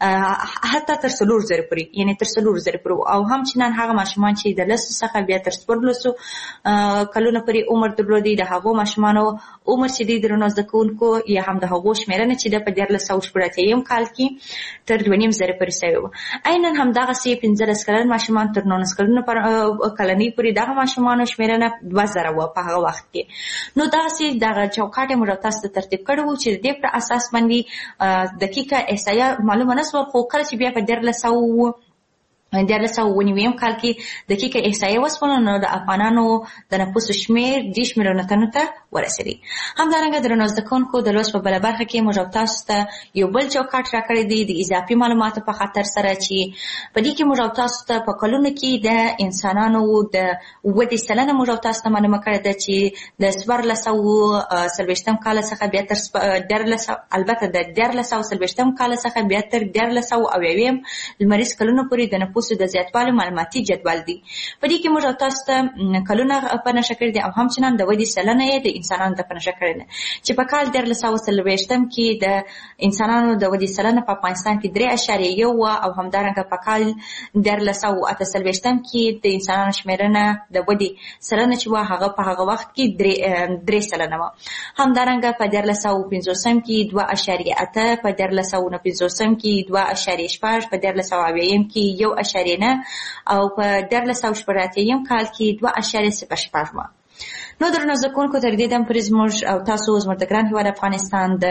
حتی تر څلور زره پورې، یعنې تر څلور زره پورې. او همچنان هغه ماشومان چې د لسو څخه بیا تر څوارلسو کلونو پورې عمر درلودی د هغو ماشومانو عمر چې دی درنو زده کوونکو یا هم د هغو شمېرنه چې ده په دیارلس سوه شپږ اتیم کال کې تر دوه نیم زره پورې سوی وه. عیناً همدغسې پنځلس کلن ماشومان تر نولس کلونو کلنۍ پورې دغه ماشومانو شمېرنه دوه زره وه په هغه وخت کې. نو دغسې دغه چوکاټ یې موږ تاسو ته ترتیب کړی وو چې د دې پر اساس باندې دقیقه احصایه معلومه نه سوه. خو کله چې بیا په دیارلس سوه دیارلس سوه اووه نویم کال کې دقیقه احصایه وسوله نو د افغانانو د نفوسو شمېر دېرش میلیونه تنو ته ورسېدی. همدارنګه درنو زده کوونکو د لوست په بله برخه کې موږ تاسو ته یو بل چوکاټ راکړی دی د اضافي معلوماتو په خاطر سره چې په دې کې موږ تاسو ته په کلونو کې د انسانانو د ودې سلنه موږ تاسو ته معلومه کړې ده چې د څوارلس سوه څلوېښتم کال څخه بیا تر دیارلس البته د دیارلس سوه څلوېښتم کال څخه بیا تر دیارلس سوه اویاویم لمریز کلونو پورې د نفوسو د زیاتوالي معلوماتي جدول دی. په دې کې موږ تاسو ته کلونه په نښه کړي دي او همچنان د ودې سلنه یې د انسانانو ته په نښه کړې ده چې په کال دیارلس سوه څلوېښتم کې د انسانانو د ودې سلنه په افغانستان کې درې اعشاریه یو وه او همدارنګه په کال دیارلس سوه اته څلوېښتم کې د انسانانو شمېرنه د ودې سلنه چې وه هغه په هغه وخت کې درې سلنه وه. همدارنګه په دیارلس سوه پنځوسم کې دوه اعشاریه اته، په دیارلس سوه نهه پنځوسم کې دوه اعشاریه شپږ، په دیارلس سوه اویایم کې یو اعشاریه نه او په دیارلس سوه شپږ اتیم کال کې دوه اعشاریه صفر شپږ وه. نو درنو زده کوونکو تر دې دم پورې زموږ او تاسو زموږ د ګران هېواد افغانستان د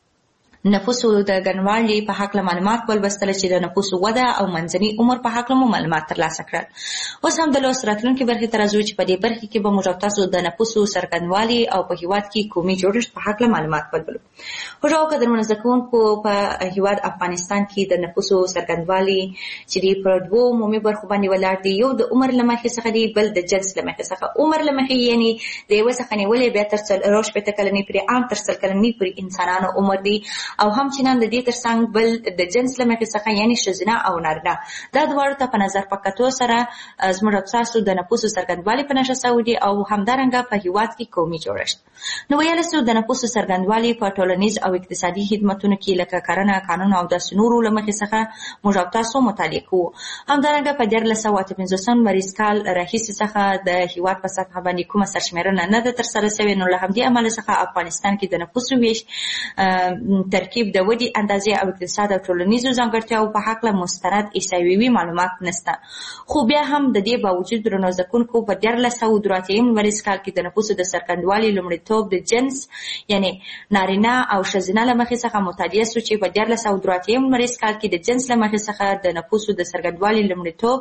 نفوسو د ګڼوالي په هکله معلومات ولوستل چې د نفوسو وده او منځني عمر په هکله مو معلومات ترلاسه کړل. اوس هم د لوست راتلونکي برخې ته راځو چې په دې برخې کې به موږ تاسو د نفوسو څرګندوالي او په هېواد کې قومي جوړښت په هکله معلومات ولولو. هوډ او قدرمنو زده کوونکو په هېواد افغانستان کې د نفوسو څرګندوالي چې دی پر دوو عمومي برخو باندې ولاړ دی. یو د عمر له مخې څخه دی، بل د جنس له مخې څخه. عمر له مخې یعنې د یوه څخه نیولې بیا تر څلور شپېته کلنۍ پورې عام تر سل کلنۍ پورې انسانانو عمر دی او هم چې نن د دې ترڅنګ بل د جنس له مخې څخه یعنی ښځینه او نارینه دا دواړو ته په نظر په کتو سره زموږ تاسو د نفوسو څرګندوالي په نشه سوي دي او همدارنګه په هیواد کې قومي جوړښت. نو ویل سو د نفوسو څرګندوالي په ټولنیز او اقتصادي خدماتونو کې لکه کرنه، قانون او د نورو له مخې څخه موږ تاسو مطالعه کوو. همدارنګه په دیارلس سوه اته پنځوسم مریض کال راهیسې څخه د هیواد په سطح باندې کومه سرشمېرنه نه ده ترسره شوې، نو له همدې امله څخه افغانستان کې د نفوسو ویش ترکیب د ودې اندازې او اقتصاد او ټولنیزو ځانګړتیاو په هکله مستند احصایوي معلومات نشته. خو بیا هم د دې باوجود درنو زکونکو په دیارلس سوه دوه اتیا مریض کال کې د نفوسو د څرګندوالي لومړیتوب د جنس یعنی نارینه او ښځینه له مخې څخه مطالعه سو چې په دیارلس سوه دوه اتیا مریض کال کې د جنس له مخې څخه د نفوسو د څرګندوالي لومړیتوب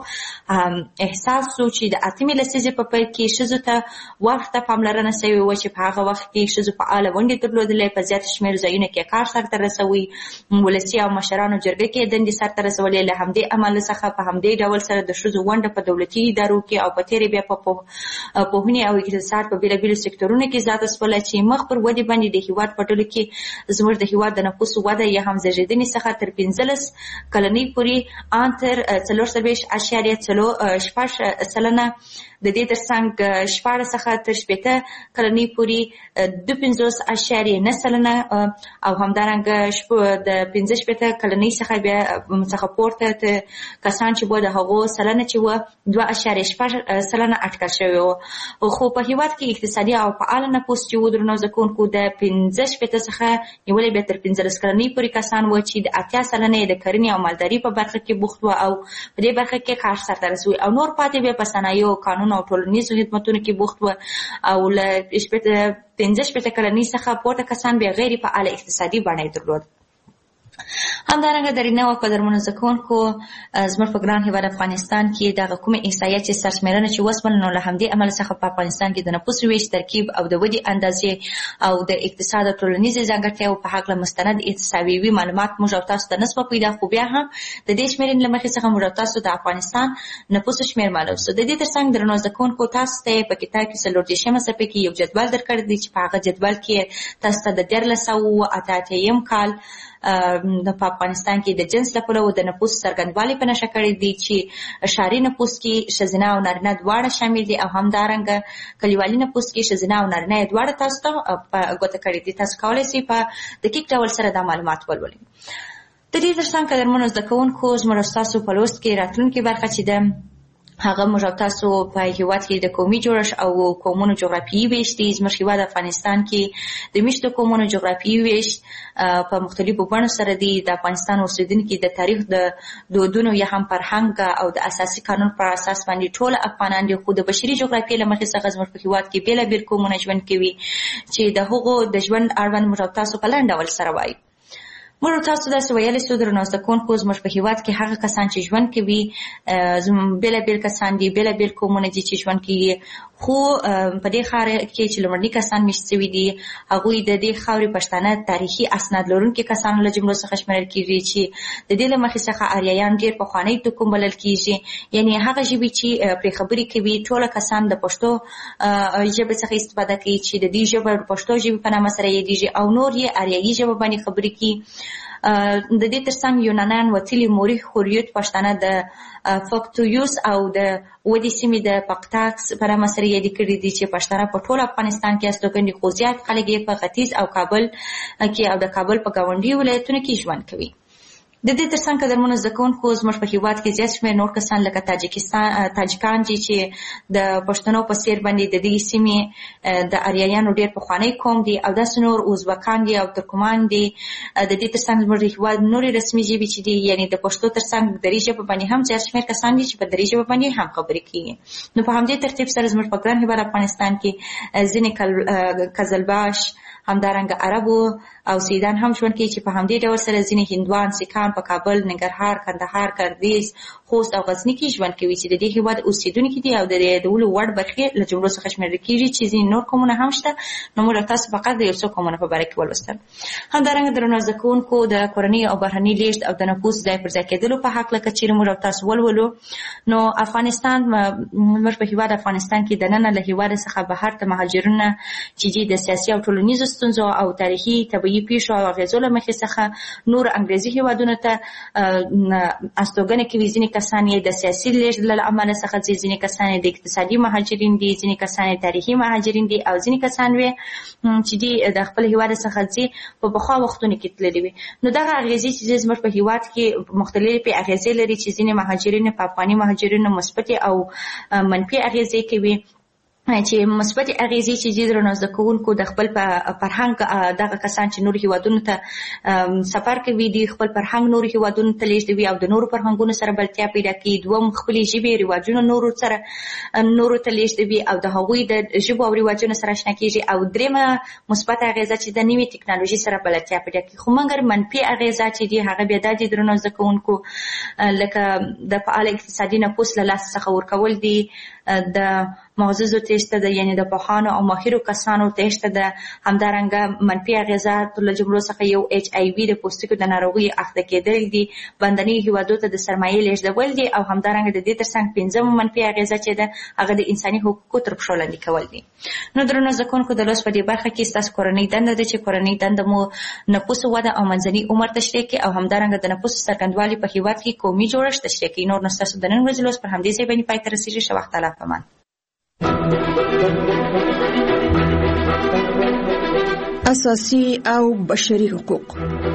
احساس سو چې د اتمې لسیزې په پیل کې ښځو ته وخت ته پاملرنه شوې وه چې په هغه وخت کې ښځو فعاله ونډې درلودلې، په زیات شمېر ځایونو کې کار سرته رسوي، ولسي او مشرانو جرګه کې دندې سرته رسولې. له همدې امله څخه په همدې ډول سره د ښځو ونډه په دولتي ادارو کې او په تېرې بیا په پوهنې او اقتصاد په بېلابېلو سکتورونو کې زیاته شوله چې مخ پر ودې باندې د هیواد په ټولو کې زموږ د هیواد د نفوسو وده یا هم زېږېدنې څخه تر پنځلس کلنۍ پورې ان تر څلور څلوېښت اعشاریه شپږ سلنه، د دې ترڅنګ شپاړس څخه تر شپېته کلنۍ پورې دوه پنځوس اعشاریه نه سلنه او همدارنګه د پنځه شپېته کلنۍ څخه بیا څخه پورته کسان چې وو د هغو سلنه چې وه دوه اعشاریه شپږ سلنه اټکل شوې وه. خو په هیواد کې اقتصادي او فعاله نفوس چې و درنو زکونکو د پنځه شپېته څخه نیولې بیا تر پنځلس کلنۍ پورې کسان وو چې د اتیا سلنه یې د کرنې او مالداري په برخه کې بوخت وو او په دې برخه کې کار سرته رسوي او نور پاتې بیا په صنایعو، قانون او ټولنیزو خدمتونو کې بوخت وو او له پنځه شپېته کلنۍ څخه پورته کسان بیا غیر فعاله اقتصادي بڼه یې درلود. همدارنګه درنه او قدرمنو زکونکو زموږ په ګران هیواد افغانستان کې دغه کومه احصایه چې سرشمېرنه چې وسول نو له همدې امله څخه په افغانستان کې د نفوسو ویش ترکیب او د ودې اندازې او د اقتصاد او ټولنیزې ځانګړتیاو په هکله مستند احصایوي معلومات موږ او تاسو ته نسبه پیدا، خو بیا هم د دې شمېرنې له مخې څخه موږ او تاسو د افغانستان نفوسو شمېر معلوم سو. د دې ترڅنګ درنو زکونکو تاسو ته په کتاب کې څلور دېرشمه صفحې کې یو جدول درکړی دی چې په هغه جدول کې تاسو ته د دیارلس سوه اته اتیا کال په افغانستان کې د جنس له پلوه د نفوس څرګندوالي په نښه کړی دی چې ښاري نفوس کې ښځینه او نارینه دواړه شامل دي او همدارنګه کلیوالي نفوس کې ښځینه او نارینه دواړه تاسو ته په ګوته کړي دي. تاسو کولی شئ په دقیق ډول سره دا معلومات ولولئ. د دې ترڅنګ قدرمنو زده کوونکو زموږ ستاسو په لوست کې راتلونکې برخه چې ده هغه موږ تاسو په هیواد کې د قومي جوړښت او قومونو جغرافیایي ویش دی. زموږ هیواد افغانستان کې د میشتو قومونو جغرافیایي ویش په مختلفو بڼو سره دی. د افغانستان اوسیدونکي د تاریخ د دودونو یا هم فرهنګ او د اساسي قانون پر اساس باندې ټول افغانان دي، خو د بشري جغرافیې له مخې څخه زموږ په هیواد کې بېلابېل قومونه ژوند کوي چې د هغو د ژوند اړوند موږ تاسو په لنډ ډول سره وایو. موږ تاسو داسې ویلی سو درنو زده کوونکو زموږ په هیواد کې هغه کسان چې ژوند کوي بېلابېل کسان دي، بېلابېل قومونه دي چې ژوند کوي، خو په دې ښار کې چې لومړني کسان میشت شوي دي هغوی د دې خاورې پښتانه تاریخي اسناد لرونکي کسانو له جملو څخه شمېرل کېږي چې د دې له مخې څخه آریایان ډېر پخوانی توکم بلل کېږي، یعنې هغه ژبې چې پرې خبرې کوي ټوله کسان د پښتو ژبې څخه استفاده کوي چې د دې ژبه د پښتو ژبې په نامه سره یادېږي او نور یې آریایي ژبه باندې خبرې کوي. د دې ترڅنګ یونانیان وتلي موري خوریوت پښتانه د فاکتویوس او د ودې سیمې د پاکتاکس په نامه سره یادې کړي دي چې پښتانه په ټول افغانستان کې استوګن دي، خو زیات خلک یې په ختیځ او کابل کې او د کابل په ګاونډي ولایتونو کې ژوند کوي. د دې ترڅنګ قدرمنو زده کوونکو زموږ په هیواد کې زیات شمېر نور کسان لکه تاجکستان تاجکان دي چې د پښتنو په څېر باندې د دې سیمې د آریایانو ډېر پخوانی قوم دي او داسې نور ازبکان دي او ترکمان دي. د دې ترڅنګ زموږ د هیواد نورې رسمي ژبې چې دي یعنې د پښتو ترڅنګ دري ژبه باندې هم زیات شمېر کسان دي چې په دري ژبه باندې هم خبرې کوي. نو په همدې ترتیب سره زموږ په ګران هیواد افغانستان کې ځینې قزلباش همدارنګه عربو او سیدان هم ژوند کوي چې په همدې ډول سره ځینې هندوان سیکان په کابل، ننګرهار، کندهار، ګردیز، خوست او غزني کې ژوند کوي چې د دې هیواد اوسیدونکي دي او د یادولو وړ برخې له جملو څخه شمېرل کېږي چې ځینې نور قومونه هم شته. نو موږ تاسو فقط د یو څو قومونو په باره کې ولوستل. همدارنګه درنو زده کوونکو د کورنۍ او بهرني لیږد او د نفوس ځای پر ځای کېدلو په هکله که چیرې موږ تاسو ولولو نو افغانستان موږ په هیواد افغانستان کې دننه له هیواد څخه بهر ته مهاجرونه چې د سیاسي او ټولنیزو ستونزو او تاریخي طبيعي پیښو او اغیزو له مخې څخه نور انګریزي هیوادونو ته استوګنه کوي. ځینې کسان یې د سیاسي لیږد له امله څخه ځي، ځینې کسان د اقتصادي مهاجرین دي، ځینې کسان تاریخي مهاجرین دي او ځینې کسان وي چې دي د خپل هیواد څخه ځي په پخوا وختونو کې تللي وي. نو دغه اغیزې چې زموږ په هیواد کې مختلفې اغیزې لري چې ځینې مهاجرین په افغاني مهاجرینو مثبت او منفي اغیزې کوي، چې مثبت اغیزې چې د درنو زده کوونکو د خپل فرهنګ دغه کسان چې نور هیوادونو ته سفر کوي دي خپل فرهنګ نور هیوادونو ته لیږدوي او د نورو فرهنګونو سره بلدتیا پیدا کوي. دوم خپلې ژبې رواجونه نورو سره نورو ته لیږدوي او د هغوی د ژبو او رواجونو سره اشنا کیږي. او دریمه مثبت اغیزه چې د نوې ټکنالوژي سره بلدتیا پیدا کوي. خو مګر منفي اغیزه چې دی هغه بیا د درنو زده کوونکو لکه د فعال اقتصادي نفوذ له لاسه څخه ورکول دي، د معززو تیشته ده، یعنی د پوهانو او ماهرو کسانو تیشته ده. همدارنګه منفي اغیزات له جملو څخه یو ایچ آی وي د پوستکو د ناروغۍ اخته کېدل دي، بندنۍ هیوادو ته د سرمایې لیږدول دي او همدارنګه د دې ترڅنګ پنځمه منفي اغیزه چې ده هغه د انساني حقوقو تر پښو لاندې کول دي. نو درنو زده کوونکو د لوست په دې برخه کې ستاسو کورنۍ دنده ده چې کورنۍ دنده مو نفوس وده او منځني عمر تشریح کړي او همدارنګه د نفوس څرګندوالي په هیواد کې قومي جوړښت تشریح کړي. نور نو ستاسو د نن ورځې لوست پر همدې ځای باندې پای ته رسیږي. ښه وخت الله پامان. اساسي او بشري حقوق.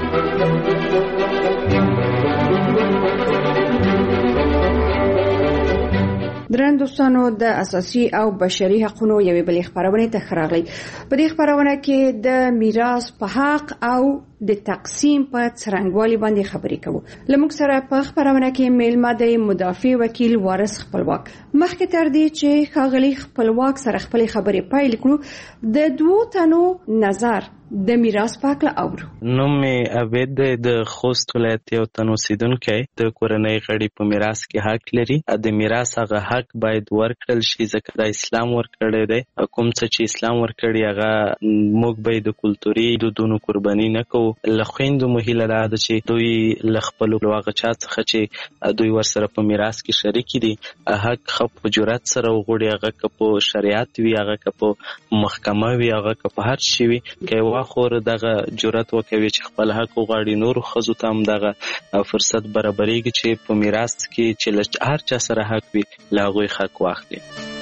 درن دوستانو د اساسي او بشري حقوقو یوې بلې خبرونه ته خراغلي. په دې خبرونه کې د میراث په حق او د تقسیم په څرنګوالي باندې خبرې کوو. لموږ سره په خبرونه کې میلمه د مدافع وکیل وارث خپلواک. مخکې تر دې چې ښاغلي خپلواک سره خپل خبرې پیل کړو د دوه تنو نظر د میراث په اړه اورو. نوم مې عبید دی، د خوست ولایت یو تن اوسیدونکی. د کورنۍ غړي په میراث کې حق لري. د میراث هغه حق باید ورکړل شي ځکه د اسلام ورکړی دی. کوم څه چې اسلام ورکړي هغه موږ به د کلتوري دودونو قرباني نه کوو. له خویندو مو هیله دا ده چې دوی له خپلو هغه چا څخه چې دوی ورسره په میراث کې شریک دي حق ښه په جرأت سره وغواړي، هغه که په شریعت وي، هغه که په محکمه وي، هغه که په هر شي وي، که یوه خور دغه جرأت وکوي چې خپل حق وغواړي، نورو ښځو ته هم دغه فرصت برابرېږي چې په میراث کې چې له هر چا سره حق وي له هغوی حق واخلي.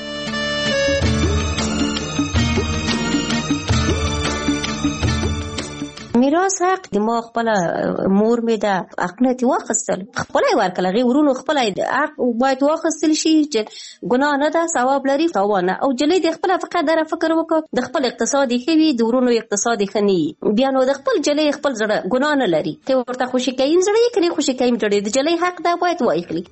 میراث حق د ما خپل مور مې د حقنه واخیستل، خپل یې ورکړل، هغې ورونو خپل حق باید واخیستل شي چې ګناه نه ده، ثواب لري، ثواب نه. او جلۍ د خپل فقط دره فکر وکړه د خپل اقتصاد ښه وي، د ورونو اقتصاد ښه نه وي، بیا نو د خپل جلۍ خپل زړه ګناه نه لري، ته ورته خوشي کوي زړه یې کړي، خوشي کوي زړه د جلۍ حق ده باید واخلي.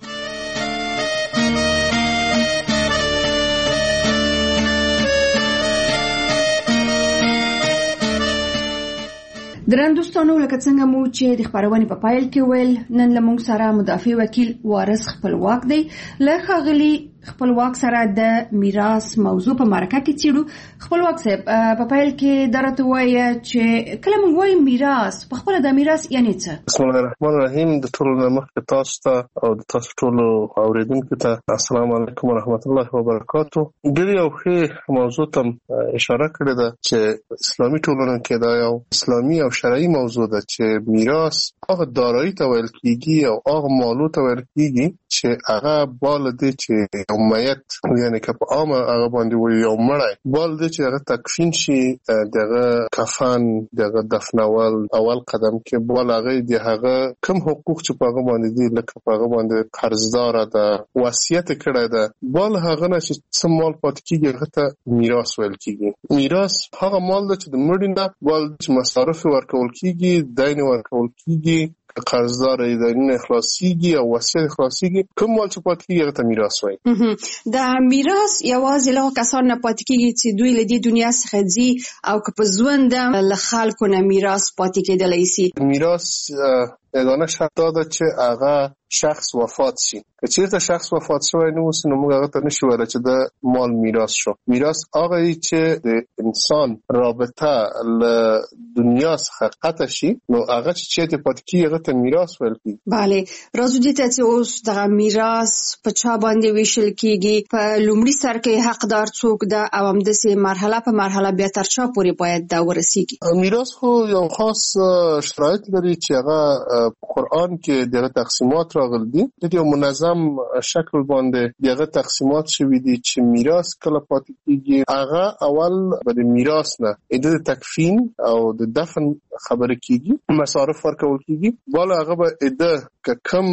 درن دوستانو لکه څنګه مو چې د خبرونې په پایل کې ویل، نن له موږ سره مدافع وکیل وارث خپلواک دی. له ښاغلي خپلواک سره د میراث موضوع په مرکه کې څیړو. خپلواک صاحب په پایل کې درته وایي چې کله موږ وایو میراث، په خپله د میراث یعنې څه؟ بسم الله الرحمن الرحیم. د ټولو نه مخکې تاسو ته او د تاسو ټولو اوریدونکو ته السلام علیکم ورحمت الله وبرکاتو. ډېر یو ښه موضوع ته اشاره کړې ده چې اسلامي ټولنه کې دا یو اسلامي او شرعي موضوع ده چې میراث هغه دارایی ته ویل کېږي او هغه مالو ته ویل کېږي چې هغه بال دی چې یو میت، یعنی که په عامه هغه باندې وایي یو مړی، بال دی چې هغه تکفین شي، دغه کفن، دغه دفنول اول قدم کې بال هغه دی، هغه کم حقوق چې په هغه باندې دي لکه په هغه باندې قرضداره ده، وصیت کړی ده، بال هغه نه چې څه مال پاتې کېږي هغه ته میراث ویل کېږي. میراث هغه مال ده چې د مړي نه بال چې مصارف ورکول کېږي، دین ورکول کېږي، قرضدار دین اخلاصيږي او وصیت اخلاصيږي، کوم مال چې پاتې کېږي هغه ته میراث وایي. د میراث یوازې له کسانو نه پاتې کېږي چې دوی له دې دنیا څخه ځي او که په ژوند له خلکو نه میراث پاتې کېدلی شي. میراث یگانه شرط دا ده چې هغه شخص وفات شي، که چیرته شخص وفات شوی نه وسی نو موږ هغه ته نشو ویلی چې د مال میراث شو. میراث هغه چې د انسان رابطه له دنیا څخه قطع شي نو هغه چې چېرته پاتې کیږي هغه ته میراث ویل کیږي. بله، راځو دې ته چې اوس دغه میراث په چا باندې ویشل کیږي، په لومړي سر کې حقدار څوک ده او همداسې مرحله په مرحله بیا تر چا پورې باید دا ورسیږي؟ میراث خو یو خاص شرایط لري چې هغه په قرآن کې دغه تقسیمات راغلي دي. د یو منظم شکل باندې دغه تقسیمات شوي دي چې میراث کله پاتې کیږي. هغه اول به د میراث نه د تکفین او د دفن خبره کیږي، مصارف ورکول کیږي. بالا هغه به د کم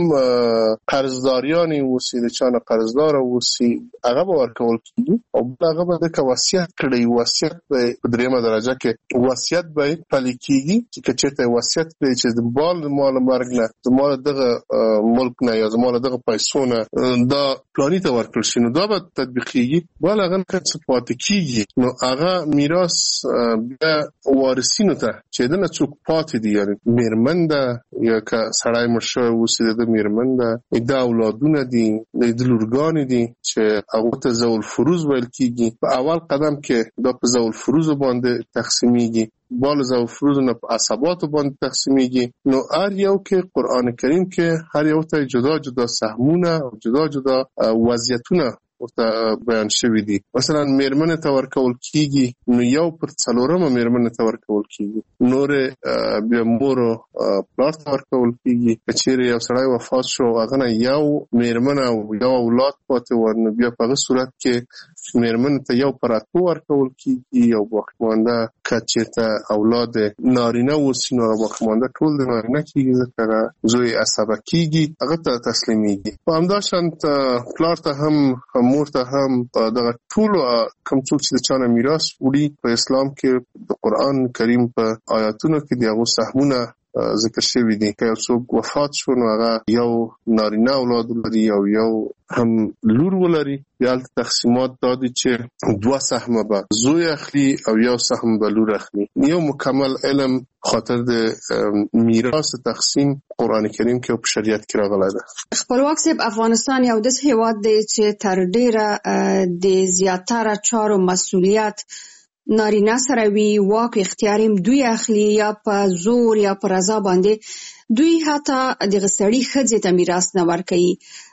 قرضداریانی وسی د چانه قرضدار وسی هغه به ورکول کیږي او هغه به د وصیت کړي. وصیت به په دریمه درجه کې وصیت به پلي کیږي چې چېرته وصیت کړي چې د بال مال مرګ نه د مال دغه ملک نه یا د مال دغه پیسو نه دا پلاني ته ورکړل شي نو دا به تطبیقيږي. بل هغه څه پاتې کیږي نو هغه میراث بیا وارثینو ته چې دنه څوک پاتې دي، یعنی میرمن ده یا که سړی مړ شوی اوسي د میرمن ده، د اولادونه دي، د لورګانې دي چې هغه ته ذوال فروض ویل کیږي. په اول قدم کې دا په ذوال فروض باندې تقسیمیږي، بال ذوال فروض نه په عصبات باندې تقسیمیږي. نو هر یو کې قرآن کریم کې هر یو ته جدا جدا سهمونه او جدا جدا وضعیتونه ورته بیان شوی دي. مثلا میرمن ته ورکول کیږي نو یو پر څلورمه میرمن ته ورکول کیږي، نور بیا مور او پلار ته ورکول کیږي. کچېره یو سړی وفات شو هغه نه یو میرمن او یو اولاد پاتې ورنه بیا په هغه صورت کې میرمن ته یو پر اتو ورکول کیږي او باقیمانده کچېته اولاد نارینه وسی نو باقیمانده ټول د نارینه کیږي ځکه زوی عصبه کیږي هغه ته تسلیمیږي. په همداشانت پلار ته هم مور ته هم دغه ټول کوم څوک چې د چانه میراث وړي په اسلام کې د قرآن کریم په آیاتونو کې د هغو سهمونه ذکر شوی دي. که یو څوک وفات شو نو هغه یو نارینه اولاد لري او یو هم لور ولري، بیا تقسیمات دادي چې دوه سهم به زوی اخلي او یو سهم به لور اخلي. یو مکمل علم خاطر د میراث تقسیم قرآن کریم کې او په شریعت کې راغلی ده. خپلواک صاحب، افغانستان یو داسې هېواد دی چې تر ډېره د زیاتره چارو مسؤلیت نارینه سره وي، واک اختیار هم دوی اخلي یا په زور یا په رضا باندې. دوی حتی دغه سړي ښځې ته میراث نه ورکوي،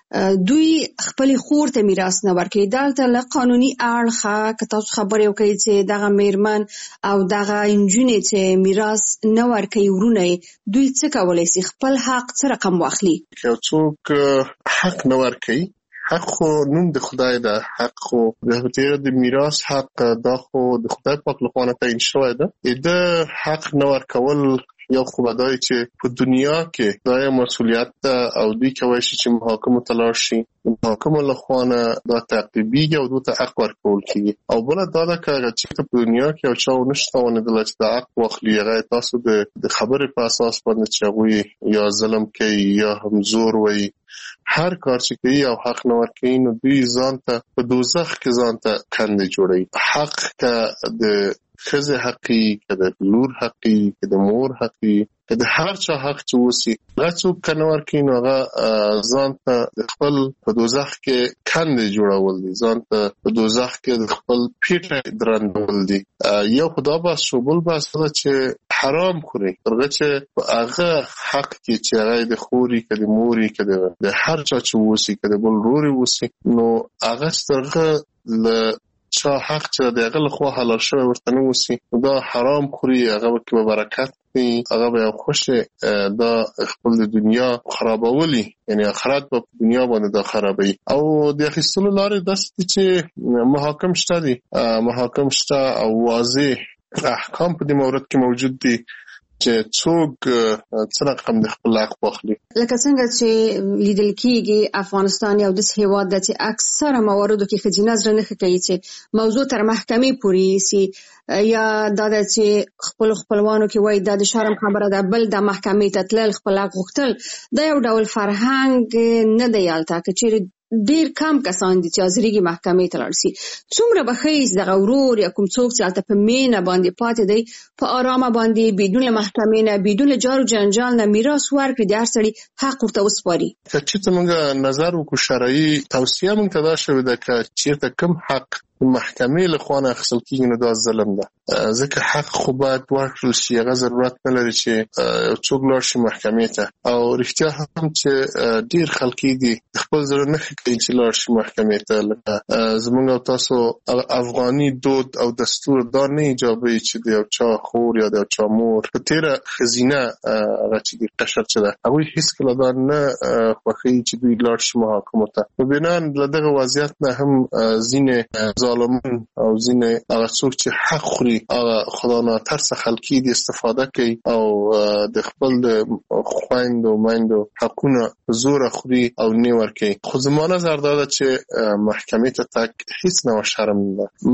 دوی خپلې خور ته میراث نه ورکوي. دلته له قانوني اړخه که تاسو خبرې وکړئ چې دغه میرمن او دغه نجونې چې میراث نه ورکوي ورونه دوی څه کولی شي؟ خپل حق څه رقم واخلي؟ که څوک حق نه ورکوي، حق خو نوم د خدای ده، حق خو د تیر د میراث حق دا خو د خدای پاک لخوا نه تعیین شوی ده. د حق نه ورکول یو خو بدای چې په دنیا کې دا یو مسؤلیت ده او دوی کولی شي چې محاکمو ته لاړ شي، محاکمو لخوا نه دا تعقیبېږي او دوی ته حق ورکول کېږي. او بله دا ده که هغه چېرته په دنیا کې یو چا ونه شي توانېدلی چې دا حق واخلي، هغه تاسو د خبرې په اساس باندې چې هغوی یا ظلم کوي یا هم زور وایي، هر کار چې کوي او حق نه ورکوي نو دوی ځان ته په دوزخ کې ځان ته کندې جوړوي. حق که د ښځې حقي، که د لور حقي، که د مور حقي، که د هر چا حق چې وسي هغه څوک که نه ورکوي نو هغه ځان ته د خپل په دوزخ کې کندې جوړول دي، ځان ته په دوزخ کې د خپل پیټه درندول دي. یو خو دا بحث شو، بل بحث دا چې حرام خوري ترغه چې په هغه حق کې چې هغه د خوري، که د موري، که د هر چا چې وسي، که د بل روري وسي نو هغه ترغه له چا حق چې د هغه لخوا حلال شوی ورته نه وسي دا حرام خوري، هغه به کې به برکت وي، هغه به یو خوښې دا خپل د دنیا خرابولی، یعنی آخرت به په دنیا باندې دا خرابوي. او د اخیستلو لارې داسې دي چې محاکم شته دي، محاکم شته او واضح احکام په دې مورد کې موجود دي چې څوک څه رقم د خپل حق واخلي. لکه څنګه چې لیدل کېږي افغانستان یو داسې هېواد ده چې اکثره مواردو کې ښځینه زړه نه ښه کوي چې موضوع تر محکمې پورې یوسي، یا دا ده چې خپلو خپلوانو کې وایي دا د شرم خبره ده، بل د محکمې ته تلل، خپل حق غوښتل. دا یو ډول فرهنګ نه دی هلته. که چېرې ډیر کم کسان دي چې حاضرېږي محکمې ته لاړ شي. څومره به ښه دغه ورور یا کوم څوک چې هلته په مینه باندې پاتې دی په آرامه باندې بدون له محکمې نه بدون جار و جنجال نه میراث ورکړي، د هر سړي حق ورته وسپاري. که چېرته موږ نظر وکړو شرعي توصیه موږ ته دا شوې ده که چېرته کوم حق محکمې له خوا نه اخیستل کېږي نو دا ظلم ده، ځکه حق خو باید ورکړل شي، هغه ضرورت نه لري چې یو څوک لاړ شي محکمې ته. او رښتیا هم چې ډېر خلک دي خپل زړه نه ښه کوي چې لاړ شي محکمې ته، لکه زموږ او تاسو افغاني دود او دستور دا نه ایجابوي چې د یو چا خور یا د یو چا مور په تېره ښځینه هغه چې د قشر چې ده هغوی هېڅکله دا نه خوښوي چې دوی لاړ شي محاکمو ته. په بنا له دغه وضعیت نه هم ځینې ظالمون او ځینې هغه څوک چې حق خوري هغه خدا ناترسه خلکي دي استفاده کوي او د خپل د خویندو میندو حقونه زوره خوري او نه ورکوي. خو زما نظر دا ده چې محکمې ته تګ هیڅ نه شرم نه ده.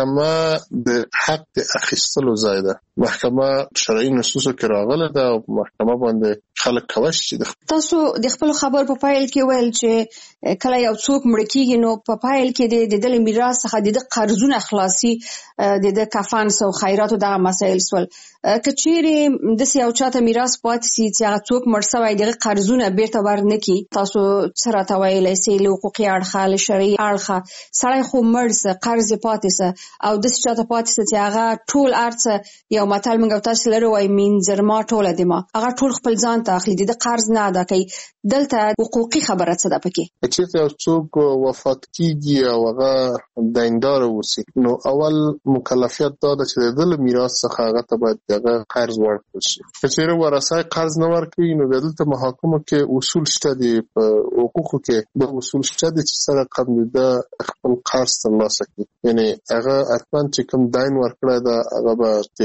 محکمه د حق د اخیستلو ځای ده. محکمه شرعي نصوصو کې راغله ده او محکمه باندې خلک کولی شي. تاسو د خپل خبر په پایل کې ویل چې کله یو څوک مړ کېږي نو په پایل کې د دې میراث څخه د قرضونه خلاصي، د د کفن او خیراتو دغه مسایل سول. که چیرې داسې یو چاته میراث پاتې سي چې هغه څوک مړ شوی دغه قرضونه بیرته ورنکړي، تاسو څه راته ویلی سئ له حقوقي اړخه له شرعي اړخه؟ سړی خو مړ سه، قرض یې پاتې سه او داسې چاته پاتې سه چې هغه ټول ارڅه یو متل موږ او تاسو لرو وایي مینځرما ټوله دما، هغه ټول خپل ځان ته اخلي، د قرض نه ادا کوي. دلته حقوقي خبره څه ده پکې؟ چې یو څوک وفات کیږي او هغه دیندار اوسي نو اول مکلفیت دا ده چې د میراث څخه هغه ته باید هغه قرض ورکړل شي. که چېرې ورثه قرض نه ورکوي نو دلته محاکمو کې اصول شته دي، په حقوقو کې د اصول شته دي چې سره قبلېده خپل قرض ترلاسه کړي. یعنې هغه حتما چې کوم دین ورکړی ده هغه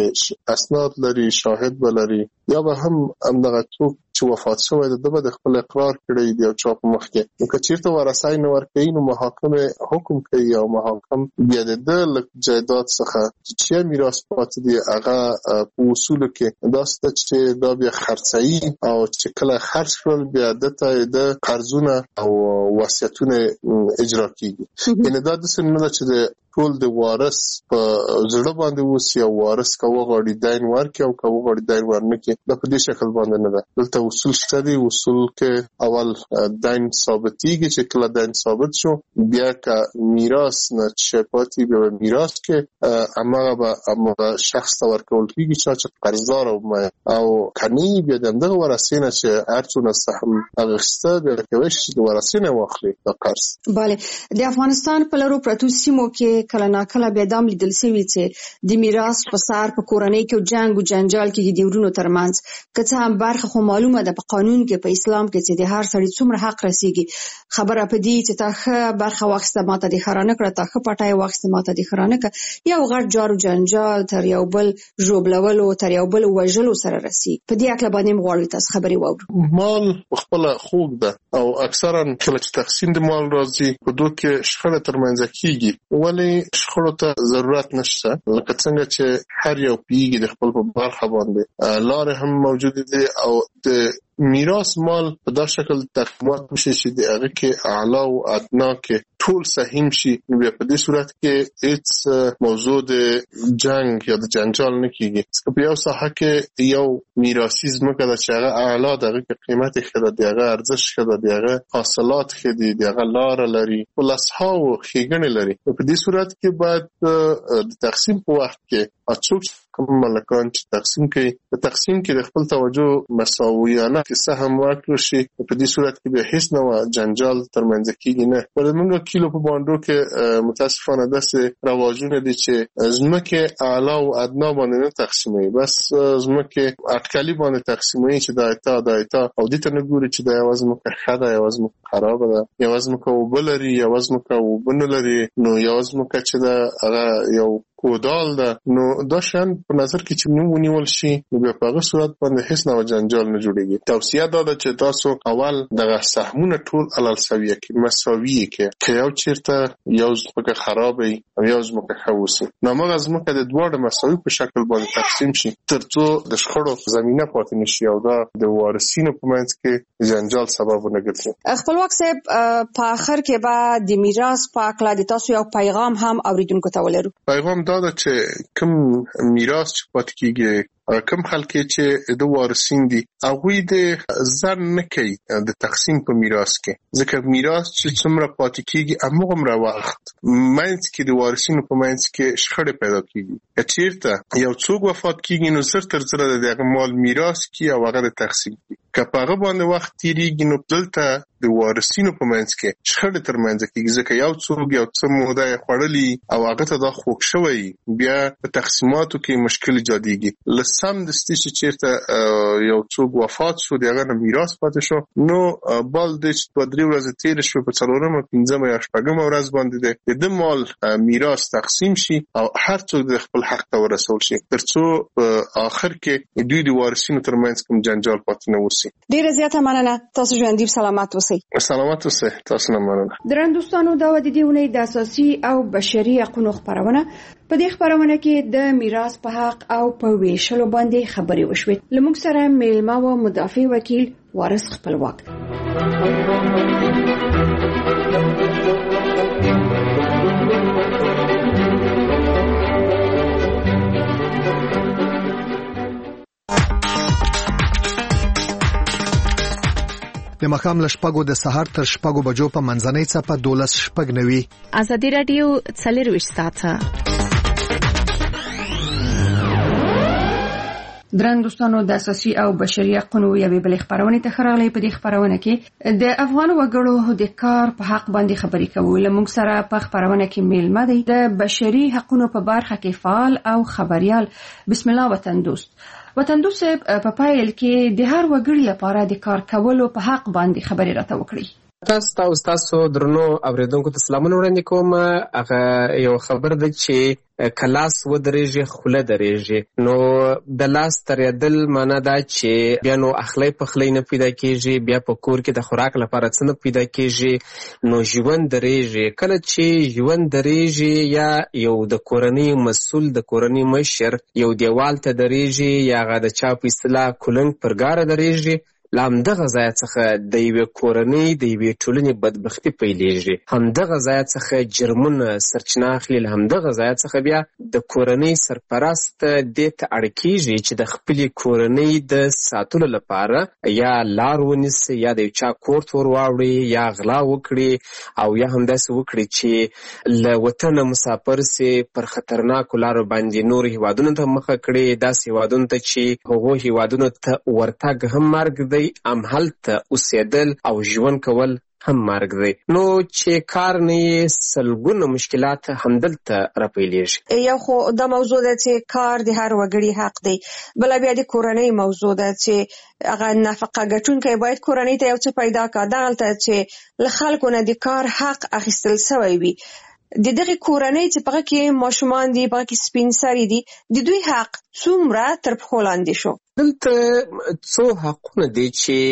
به اسناد لري، شاهد به لري، یا به هم همدغه څوک چې وفات شوی ده ده به د خپل اقرار کړی دی او چا په مخ کې. نو که چېرته ورثه یې نه ورکوي نو محاکم حکم کوي او محاکم بیا د ده له جایداد څخه چې میراث پاتې دي هغه په اصولو کې داسې ده چې دا بیا خرڅوي او چې کله خرڅ کړل بیا ده ته د قرضونه او وصیتونه اجرا کېږي. یعنې دا داسې نه ده چې د ټول د وارث په زړه باندې اوسي او وارث که وغواړي دین ورکړي او که وغواړي دین ورنکړي، دا په دې شکل باندې نه ده. دلته اصول شته دي. اصول کې اول دین ثابتېږي، چې کله دین ثابت شو بیا که میراث نه چې پاتې بیا به میراث کې هماغه به هماغه شخص ته ورکول کېږي چا چې قرضدار او او که نه بیا د همدغه ورثې نه چې هر څونه سهم اخیسته بیا کولی شي چې د ورثې نه واخلي دا قرض. بله، د افغانستان په لرو پرتو سیمو کې کله ناکله بیا دام لیدل شوي چې د میراث په سر په کورنۍ کې جنګ او جنجال کې د ورونو ترمنځ، که څه هم برخه خو معلومه ده په قانون کې په اسلام کې چې د هر سړي څومره حق رسیږي. خبره په دې چې تا ښه برخه واخیسته ماته دې ښه رانه کړه، تا ښه پټی واخیسته ماته دې ښه رانه کړه، یو غټ جار و جنجال تر یو بل ژوبلولو تر یو بل وژلو سره رسیږي. په دې هکله باندې غواړو تاسو خبرې واورو. مال خپله خوږ ده او اکثرا کله چې تقسیم د مال راځي په دوی کې شخړه ترمنځ کېږي، ولې شخړو ته ضرورت نشته. لکه څنګه چې هر یو پیږي د خپل په برخه باندې لارې هم موجود دي او د میراث مال په دا شکل تقسیمات وشي چې د هغه کې اعلی او ادنا کې ټول سهیم شي. بیا په دې صورت کې هیڅ موضوع د جنگ یا د جنجال نه کېږي. په یو ساحه کې یو میراثي ځمکه ده چې هغه اعلی د هغه کې قیمت ښه ده، د هغه ارزښت ښه ده، د هغه حاصلات ښه دي، د هغه لاره لري، ولسهاو ښېګڼې لري. په دې صورت کې باید د تقسیم په وخت کې څوک کوم مالکان چې تقسیم کوي په تقسیم کې د خپل توجه مساویانه کې سهم ورکړل شي. په دې صورت کې به هیڅ نوع جنجال ترمنځ کېږي نه. ولې موږ کیلو په باندو کې متاسفانه داسې رواجونه دي چې ځمکې اعلی او ادنا باندې نه تقسیموي، بس ځمکې اټکلي باندې تقسیموي چې دا ایتا دا ایتا او دې ته نه ګوري چې دا یوه ځمکه ښه ده، یوه ځمکه خرابه ده، یوه ځمکه اوبه لري، یوه ځمکه اوبه نه لري. نو یوه ځمکه چې ده هغه یو کودال ده، نو دا شان په نظر کې چې نو ونیول شي نو بیا په هغه صورت باندې هیڅ نوع جنجال نه جوړیږي. توصیه دا ده چې تاسو اول دغه سهمونه ټول علل سویه کې مساوي کې که یو چیرته یو ځمکه خراب وي او یو ځمکه ښه وسي نو هغه ځمکه د دواړو مساوي په شکل باندې تقسیم شي ترڅو د شخړو زمینه پاتې نشي او دا د وارثینو په منځ کې جنجال سبب ونه ګرځي. خپلواک صاحب په اخر کې به د میراث په اړه د تاسو یو پیغام هم اوریدونکو ته ولرو. پیغام دا ده چې کوم میراث چې پاتې کیږي کوم خلک چې د وارثین دي هغوی د ځان نه کوي د تقسیم په میراث کې ځکه میراث چې څومره پاتې کیږي همغومره وخت منځ کې د وارثینو په منځ کې شخړې پیدا کیږي. که چیرته یو څوک وفات کیږي نو زر تر زره د هغه مال میراث کی او هغه د تقسیم کی که په هغه باندې وخت تیریږي نو دلته د وارثینو په منځ کې شخړې تر منځ کېږي ځکه یو څوک یو څه موده خوړلي او هغه ته دا خوښ شوی بیا په تقسیماتو کې مشکل ایجادېږي. له سم دستي چې چیرته یو څوک وفات شو د هغه نه میراث پاتې شو نو بال د دوه درې ورځې تېرې شوې په څلورمه پنځمه یا شپږمه ورځ باندې د ده مال میراث تقسیم شي او هر څوک د خپل حق ته ورسول شي تر څو په آخر کې دوی د وارثینو تر منځ کوم جنجال پاتې نه وسي. ډېره زیاته مننه. تاسو ژوندي سلامت اوسئ. سلامت اوسئ. تاسو نه مننه. درنو دوستانو دا و د دې اونۍ د اساسي او بشري حقوقو خبرونه. په دې خبرونه کې د میراث په حق او په ویشلو باندې خبرې وشوې. لمونږ سره میلمه و مدافع وکیل وارث خپلواک. د مخام لشپګو د سحر تر شپګو بجو په منځنۍ څپه دولس شپګ نوي. ازادي رادیو څلور ساعته. درنو دوستانو د اساسي او بشري حقوقو یوې بلې خبرونه ته خراغلي. په دې خبرونه کې د افغان وګړو د کار په حق باندې خبرې کوو. لمونږ سره په خبرونه کې میلمه دی د بشري حقوقو په برخه کې فعال او خبريال بسم الله وطن دوست. وطن دوست په پایل کې د هر وګړي لپاره د کار کولو په حق باندې خبرې راته وکړي. تاسو او تاسو درنو اوریدونکو ته سلامونه وړاندې کوم. هغه یو خبر ده چې کلاس ودرېږي خوله درېږي. نو د لاس ترېدل معنا دا چې بیا نو اخلی پخلی نه پیدا کېږي، بیا په کور کې د خوراک لپاره څه نه پیدا کېږي، نو ژوند درېږي. کله چې ژوند درېږي یا یو د کورنۍ مسؤل د کورنۍ مشر یو دیوال ته درېږي یا هغه د چا په اصطلاح کولنګ پر ګاره درېږي، له همدغه ځایه څخه د یوې کورنۍ د یوې ټولنې بدبختي پیلېږي. همدغه ځایه څخه جرمونه سرچینه اخلي. له همدغه ځایه څخه بیا د کورنۍ سرپرست دې ته اړ کېږي چې د خپلې کورنۍ د ساتلو لپاره یا لار ونیسي یا د یو چا کور ته ور واوړي یا غلا وکړي او یا همداسې وکړي چې له وطنه مسافر سي پر خطرناکو لارو باندې نور هیوادونو ته مخه کړي، داسې هیوادونو ته چې هغو هیوادونو ته ورتګ هم مرګ دی، ام هلته اوسېدل او ژوند کول هم مرګ دی. نو چې کار نه یې سلګونه مشکلات همدلته راپیلېږي. یو خو دا موضوع ده چې کار د هر وګړي حق دی، بل بیا د کورنۍ موضوع ده چې هغه نفقه ګټونکی باید کورنۍ ته یو څه پیدا کړي. دغلته چې له خلکو نه د کار حق اخیستل سوی وي، د دغه کورنۍ چې په کې ماشومان دي، په کې سپین سري دي، د دوی حق څومره تر پښو لاندې شو. دلته څو حقونه دي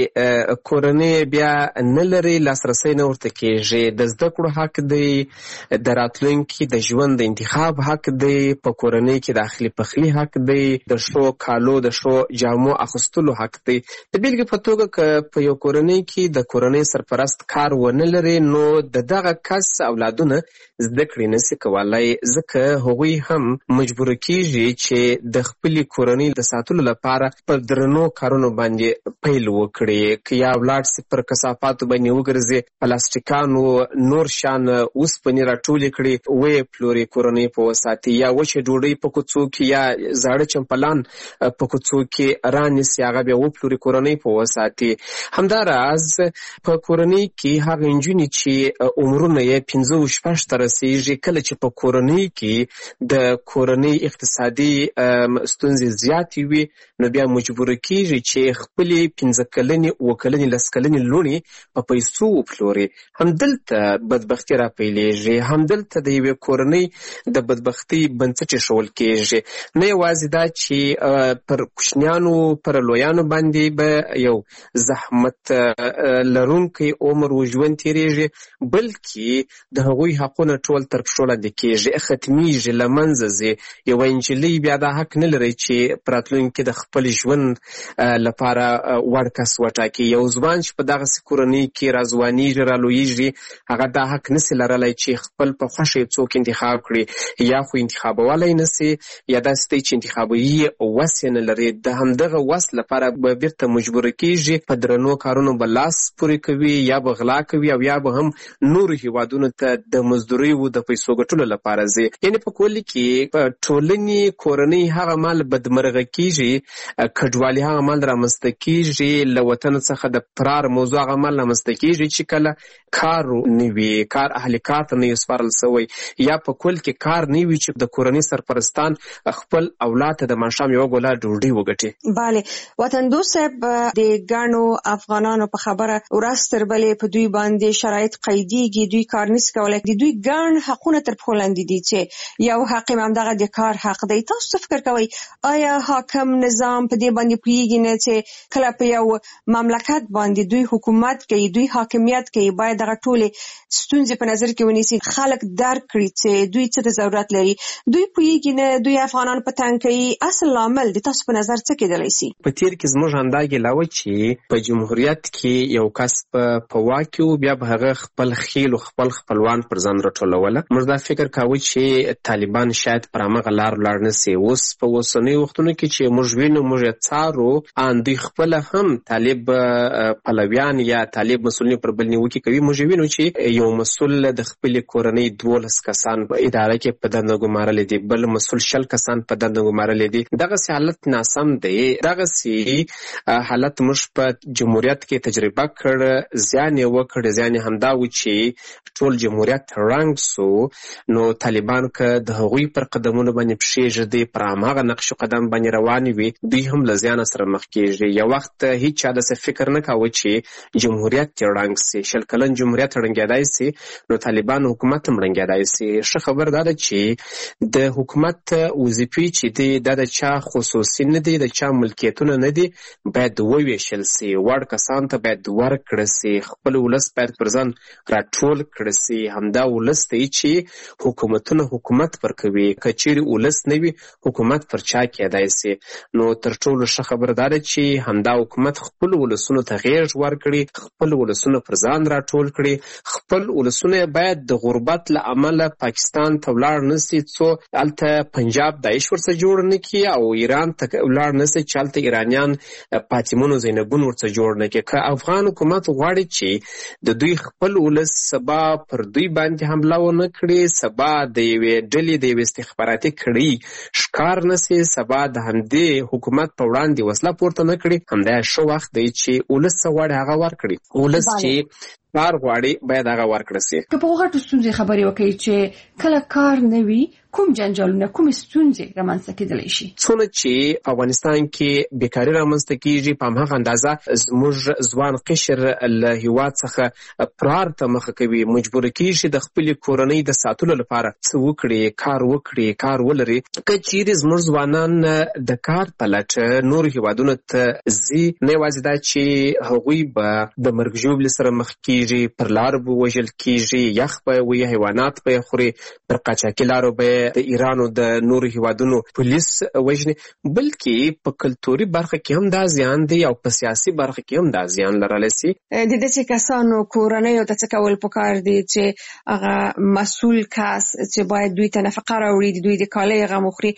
چې کورنۍ بیا نه لري، لاسرسی نه ورته کېږي. د زده کړو حق دی، د راتلونکي د ژوند د انتخاب حق دی، په کورنۍ کې د اخلي پخلي حق دی، د ښو کالو د ښو جامو اخیستلو حق دی. د بیلګې په توګه که په یو کورنۍ کې د کورنۍ سرپرست کار ونه لري نو د دغه کس اولادونه زده کړې نشي کولای، ځکه هغوی هم مجبور کېږي چې د خپلې کورنۍ د ساتلو لپاره پر درنو کارونو باندې پیل وکړي. که یا ولاړ سي پر کثافاتو باندې وګرځي، پلاستیکانو نور شان اوسپنې راټولې کړي ویې پلوري کورنۍ په وساتي، یا وچې ډوډۍ په کوڅو کې یا زاړه چمپلان په کوڅو کې رانیسي، هغه بیا وپلوري کورنۍ په وساتي. همداراز په کورنۍ کې هغه نجونې چې عمرونه یې پنځه شپږ ته رسېږي، کله چې په کورنۍ کې د کورنۍ اقتصادي ستونزې زیاتې وي نو بیا مجبور کیږي چې خپلې پنځه کلنې اووه کلنې لس کلنې لوڼې په پیسو وپلوري. همدلته بدبختي راپیلېږي، همدلته د یوې کورنۍ د بدبختۍ بنسټ ایښودل کیږي. نه یوازې دا چې پر کوچنیانو پر لویانو باندې به یو زحمت لرونکی عمر و ژوند تېرېږي، بلکې د هغوی حقونه ټول تر پښو لاندې کیږي، ختمیږي، له منځه ځي. یوه نجلۍ بیا دا حق نه لري چې په راتلونکي د خپل ژوند لپاره وړ کس وټاکي. یو ځوان چې په دغسې کورنۍ کې راځوانېږي رالویېږي، هغه دا حق نسي لرلی چې خپل په خوښه یې څوک انتخاب کړي، یا خو انتخابولی نسي، یا داسې دی چې انتخابوي وس یې نه لري. د همدغه وس لپاره به بیرته مجبوره کیږي، په درنو کارونو به لاس پورې کوي، یا به غلا کوي، او یا به هم نورو هیوادونو ته د مزدوریو د پیسو ګټلو لپاره ځي. یعنې په کل کې په ټولنې کورنۍ هغه مال بدمرغه کیږي، کډوالي هغه مال رامنځته کیږي، له وطن څخه د فرار موضوع هغه مال رامنځته کیږي چې کله کار نه وي، کار اهل کار ته نه وي سپارل سوی، یا په کل کې کار نه وي چې د کورنۍ سرپرستان خپل اولاد ته د ماښام یوه ګوله ډوډۍ وګټي. بله، وطن دوست صاحب د ګڼو افغانانو په خبره ورځ تر بلې په دوی باندې شرایط قیدیږي، دوی کار نشي کولی، د دوی ګڼ حقونه تر پښو لاندې دي چې یو حق هم همدغه د کار حق دی. تاسو څه فکر کوئ؟ آیا حاکم نظام په دې باندې پوهیږي نه چې کله په یو مملکت باندې دوی حکومت کوي، دوی حاکمیت کوي، باید دغه ټولې ستونزې په نظر کې ونیسي، خلک درک کړي چې دوی څه ته ضرورت لري؟ دوی پوهیږي نه، دوی افغانان په تنګ کوي. اصل لامل د تاسو په نظر څه کېدلی سي؟ په تیر کې زموږ همدا ګیله وه چې په جمهوریت کې یو کس په واک کې و، بیا به هغه خپل خیل و خپل خپلوان پر ځان راټولوله. موږ دا فکر کاوه چې طالبان شاید پر همغه لار ولاړ نه سي. اوس په اوسنیو وختونو کې چې موږ وینو، موږ یې څارو، ان دوی خپله هم طالب پلویان یا طالب مسؤلین پر بل نیوکې کوي. موږ وینو چې یو مسؤل د خپلې کورنۍ دولس کسان په اداره کې په دنده ګمارلی دي، بل مسؤل شل کسان په دنده ګمارلی دي. دغسې حالت ناسم دی. دغسې حالت موږ په جمهوریت کې تجربه کړ، زیان یې وکړ. زیان یې همدا و چې ټول جمهوریت ړنګ سو. نو طالبان که د هغوی پر قدمونو باندې پښې ږدي، پر هماغه نقش قدم باندې روانې وي، دوی هم له زیانه سره مخ کېږي. یو وخت هیڅ چا داسې فکر نه کاوه چې جمهوریت یې ړنګ سي. شل کلن جمهوریت ړنګېدای سي، نو طالبان حکومت هم ړنګېدای سي. ښه خبر دا ده چې د حکومت وظیفې چې دي دا د چا خصوصي نه دي، د چا ملکیتونه نه دي، باید وویشل سي. وړ کسانو ته باید ورکړه سي، خپل ولس باید پر ځان راټول کړه سي. همدا ولس دی چې حکومتونه حکومت پر کوي. که چیرې ولس نه وي، حکومت پر چا کېدای سي. نو تر ټولو ښه خبر دا ده چې همدا حکومت خپل ولسونو ته غېږ ورکړي، خپل ولسونه پر ځان راټول کړي. خپل ولسونه باید د غربت له امله پاکستان ته ولاړ نه سي، څو هلته پنجاب داعش ورڅخه جوړ نه کړي، او ایران ته ولاړ نه سي چې هلته ایرانیان فاطمون و زینبون ورڅخه جوړ نه کړي. که افغان حکومت غواړي چې د دوی خپل ولس سبا پر دوی باندې حمله ونه کړي، سبا د یوې ډلې د یوې استخباراتي کړۍ ښکار نه سي، سبا د همدې حکومت په وړاندې وسله پورته نه کړي، همدا ښه وخت دی چې ولس څه غواړي هغه ورکړي. ولس چې کار غواړي باید هغه ورکړه سي. که په غټو ستونزې خبرې وکړي چې کله کار نه وي، کوم جنجالونه، کوم ستونزې رامنځته کېدلی شي؟ څونه چې په افغانستان کې بیکاري رامنځته کېږي، په هماغه اندازه زموږ ځوان قشر له هېواد څخه فرار ته مخه کوي، مجبوره کېږي د خپلې کورنۍ د ساتلو لپاره څه وکړي، کار وکړي، کار ولري. که چیرې زموږ ځوانان د کار په لټه نورو هېوادونو ته ځي، نه یوازې دا چې هغوی به د مرګ ژوبلې سره مخ کېږي، پر لارو به وژل کېږي، یخ به وي، حیوانات به یې خوري، پر قاچاقي لارو به د ایران او د نورو هیوادونو پولیس وژني، بلکې په کلتوري برخه کې هم دا زیان دی او په سیاسي برخه کې هم دا زیان لرلی سي. د داسې کسانو کورنیو ته څه کول پکار دي چې هغه مسؤل کس چې باید دوی ته نفقه راوړي، د دوی د کالۍ غم وخوري،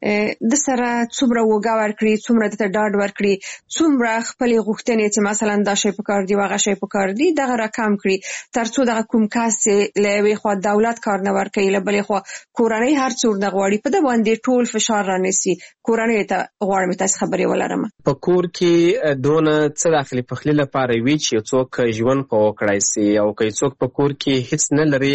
د سره څومره وږه ورکړي، څومره دته ډاډ ورکړي، څومره خپلې غوښتنې چې مثلا دا شی پکار دی هغه شی پکار دی دغه راکم کړي، تر څو دغه کوم کس له یوې خوا دولت کار نه ورکوي، له بلې خوا کورنۍ هر څور نه غواړي په ده باندې ټول فشار رانیسي. کورنۍ ته غواړم تاسو خبرې ولرم. په کور کې دونه څه داخلي پخلي لپاره وي چې څوک ژوند په وکړای سي، او که څوک په کور کې هیڅ نه لري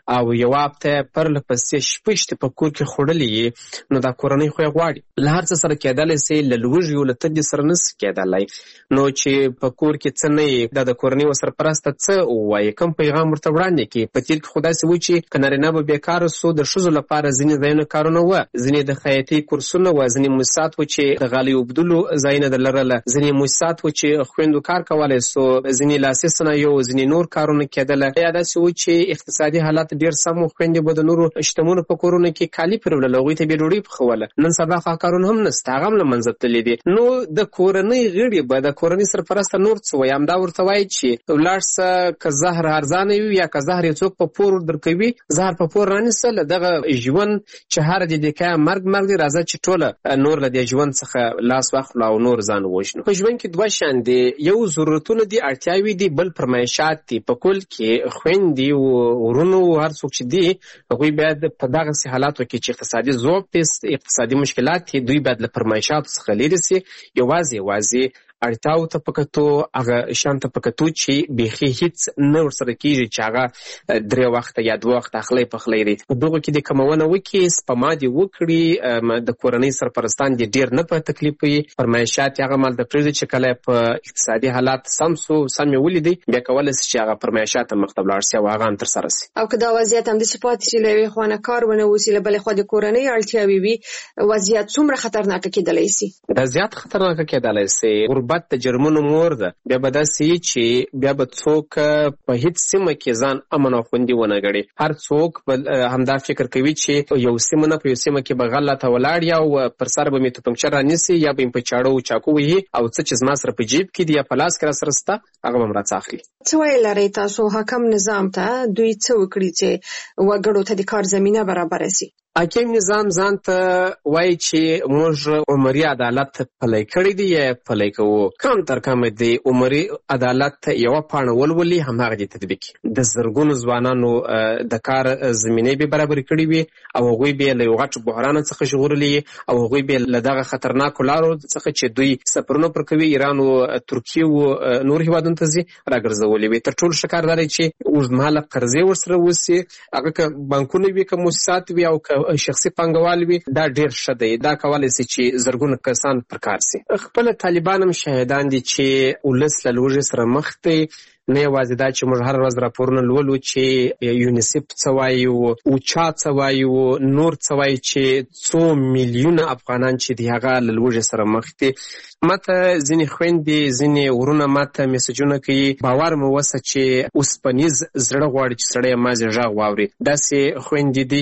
او یو هفته پرله پسې شپې شته په کور کې خوړلې نو دا کورنۍ خو یې غواړي له هر څه سره کېدلی سي له لوږې او له تندې سره نسي کېدلی نو چې په کور کې څه نه یې دا د کورنۍ ورسرپرسته څه ووایي کوم پیغام ورته وړاندې کړي. په تېر کې خو داسې و چې که نارینه به بېکاره سو د ښځو لپاره ځینې ځایونه کارونه وه ځینې د خیاطۍ کورسونه وه ځینې موسسات و چې د غالۍ اوبدلو ځایونه د لرله ځینې موسسات و چې خویندو کار کولی سو ځینې لاسي صنایع و ځینې نور کارونه کېدله یا داسې و چې اقتصادي حالات ډېر سم و خویندې به د نورو شتمنو په کورونو کې کالي پرېوړل هغوی ته به یې ډوډۍ پخوله. نن سبا خو کارونه هم نسته هغه هم له منځه تللي دي. نو د کورنۍ غړي به د کورنۍ سرپرسته نور څه وایي همدا ورته وایي چې ولاړ شه که زهر ارزانه وي یا که زهر یې څوک په پور درکوي زهر په پور رانیسه له دغه ژوند چې هر دې دی که مرګ مرګ دی راځه چې ټوله نور له دې ژوند څخه لاس واخلو او نور ځان ووژنو. په ژوند کې دوه شیان دي یو ضرورتونه دي اړتیاوې دي بل فرمایشات دي. په کل کې خویندې او ورونو هر څوک چې دي هغوی باید په دغسې حالاتو کې چې اقتصادي ضعف دی اقتصادي مشکلات دي دوی باید له فرمایشاتو څخه لرې سي یوازې یوازې اړتیاو ته په کتو هغه شیانو ته په کتو چې بیخي هېڅ نه ورسره کېږي چې هغه درې وخته یا دوه وخته اخلی پخلی لري. په دغو کې دې کمونه وکړي سپما دې وکړي د کورنۍ سرپرستان دې ډېر نه په تکلیف وي فرمایشات یې هغه مال د پرېږدي چې کله په اقتصادي حالات سم سو سم یې ولیدي بیا کولی سي چې هغه فرمایشات هم مخته ولاړ سي او هغه هم ترسره سي. او که دا وضعیت همداسې پاتې شي له یوې خوا نه کار ونه اوسي له بلې خوا د کورنۍ اړتیاوې وي وضعیت څومره خطرناکه کېدلی سي؟ دا زیات خطرناکه کېدلی سي. غربت د جرمونو مور ده. بیا به داسې وي چې بیا به څوک په هېڅ سیمه کې ځان امن او خوندي ونه ګڼي. هر څوک به همدا فکر کوي چې یو سیمه نه په یو سیمه کې به غله ته ولاړ یا او پر سر به مې توپنچه رانیسي یا به یې په چاړه او چاقو وهي او څه چې زما سره په جیب کې دي یا په لاس کې راسره سته هغه به م راڅه اخلي. څه ویل لرئ تاسو حاکم نظام ته دوی څه وکړي چې وګړو ته د کار زمینه برابره سي؟ حاکم نظام ځان ته وایي چې موږ عمري عدالت پلی کړی دی یا پلی کوو. کم تر کمه دی عمري عدالت یوه پاڼه ولولي همهغه دې تطبیق کړي. د زرګونو ځوانانو د کار زمینې به برابرې کړي وي او هغوی به یې له یو غټ بحران څخه ژغورلي او هغوی به یې له دغه خطرناکو لارو څخه چې دوی سفرونه پر کوي ایران او ترکیې او نور هېوادونو ته ځي راګرځولي وي. تر ټولو ښه کار دا دی چې اوږدمهاله قرضې ورسره وسي هغه که بانکونه وي که موسسات وي او که شخصي پانګوال وي دا ډېر ښه دی. دا کولی سي چې زرګونه کسان پر کار سي. خپله طالبان هم شاهدان دي چې ولس له لوږې سره مخ دی. نه یوازې دا چې موږ هر ورځ راپورونه لولو چې یونیسف څه وایي اوچا څه وایي نور څه وایي چې څو میلیونه افغانان چې دي هغه له لوږې سره مخ دي. ماته ځینې خویندې ځینې ورونه ماته میسجونه کوي باور مو وسه چې اوسپنیز زړه غواړي چې سړی یې مازې غږ واوري. داسې خویندې دي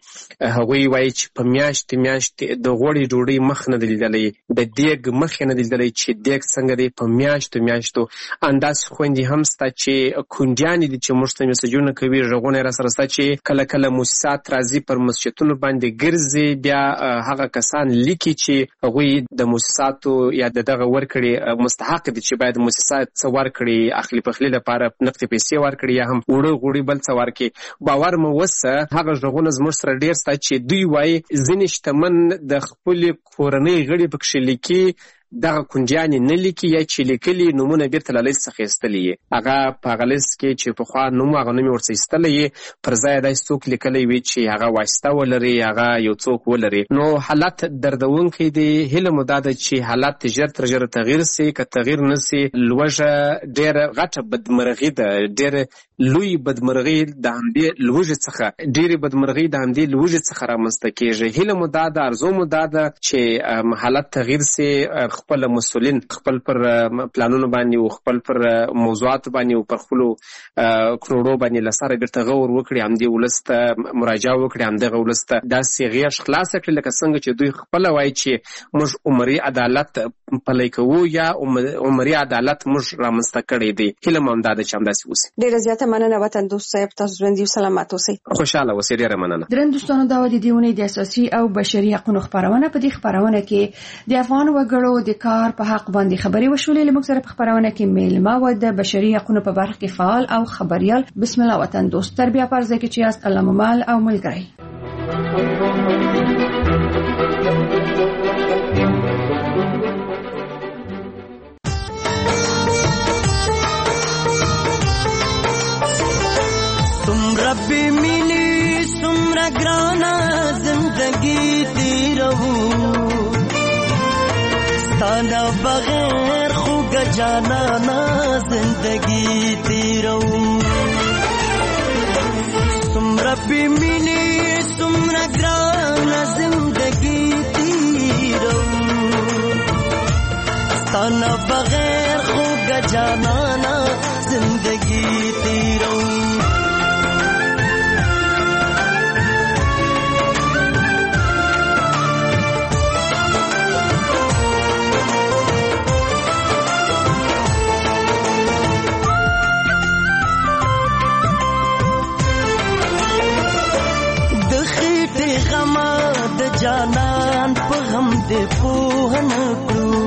چې هغوی وایي چې په میاشتې میاشتې د غوړې ډوډۍ مخ نه دی لیدلی د دیګ مخ یې نه دی لیدلی چې دیګ څنګه دی په میاشتو میاشتو. انداسې خویندې هم سته چې کونډیانې دي چې موږ ته میسجونه کوي غږونه یې راسره سته چې کله کله موسسات راځي پر مسجدونو باندې ګرځي بیا هغه کسان لیکي چې هغوی د موسساتو یا د دغه ورکړې مستحق دي چې باید موسسات څه ورکړي اخلي پخلي لپاره نقدې پیسې ورکړي یا هم اوړه غوړي بل څه ورکړي. باور مو وسه هغه غږونه زموږ سره ډېر سته چې دوی وایي ځینې شتمن د خپلې کورنۍ غړي پکښې لیکي دغه کونډیانې نه لیکي یا چې لیکلي نومونه بېرته له لیست څخه ایستلی یې هغه په هغه لیست کې چې پخوا نوم هغه نوم یې ورڅخه ایستلی یې پر ځای داسې څوک لیکلی وي چې هغه واسطه ولري هغه یو څوک ولري. نو حالت دردونکی دی. هیله مو دا ده چې حالات ژر تر ژره تغییر سي. که تغییر نه سي لوږه ډېره غټه بدمرغي ده ډېره لوی بدمرغي د همدې لوږې څخه ډېرې بدمرغي د همدې لوږې څخه رامنځته کېږي. هیله مو دا ده ارزو مو دا ده چې حالت تغییر سي خپل مسؤلین خپل پر پلانونو باندې او خپل پر موضوعاتو باندې او پر خپلو کروړو باندې له سره بیرته غور وکړي همدې ولس ته مراجعه وکړي همدغه ولس ته داسې غېږ خلاصه کړي لکه څنګه چې دوی خپله وایي چې موږ عمري عدالت پلی کوو یا عمري عدالت موږ رامنځته کړی دی. هیله مو همدا ده چې همداسې وسي. ډېره زیاته مننه وطن دوست صاحب تاسو ژوندي او سلامت اوسئ. خوشحاله اوسئ. ډېره مننه. درنو دوستانو دا د دې اونۍ د اساسي او بشري حقوقو خپرونه. په دې خپرونه کې د افغان وګړو د کار په حق باندې خبرې وشولې. له موږ سره په خپرونه کې میلمه و د بشري حقوقو په برخه کې فعال او خبريال. بسم الله وطن دوست. تر بیا پر ځای کې چې یاست الله ممال او ملګری. तुम रब्बी मिली سمرا گرانا زندگی تیرو ستانا بغیر خوگ جانانا زندگی تیرو سمرا پی مینی سمرا گرانا زندگی تیرو ستانا بغیر خوگ جانانا زندگی تیرو جانان په غم دې پوهن کړو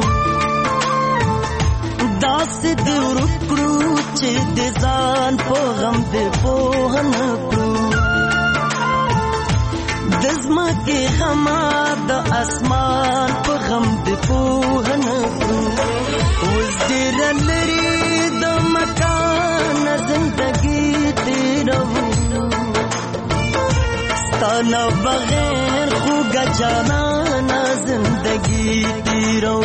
داسې دې ورکړو چې دې ځان په غم دې پوهن کړو د ځمکې غم د اسمان په غم دې پوهن کړو اوس ډېر لري د مکان زندګي تیرو ستانا بغیر خوگا جانانا زندگی تیرو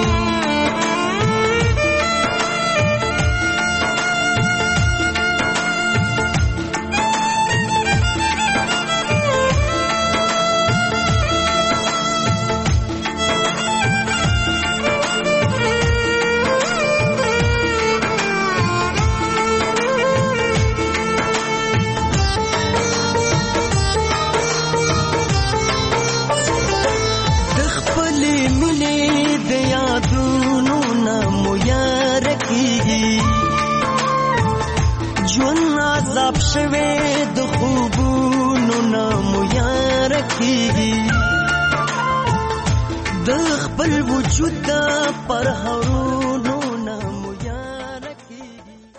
عذاب شوه د خوبونو نامو یار کیږي د خپل وجود پر هرو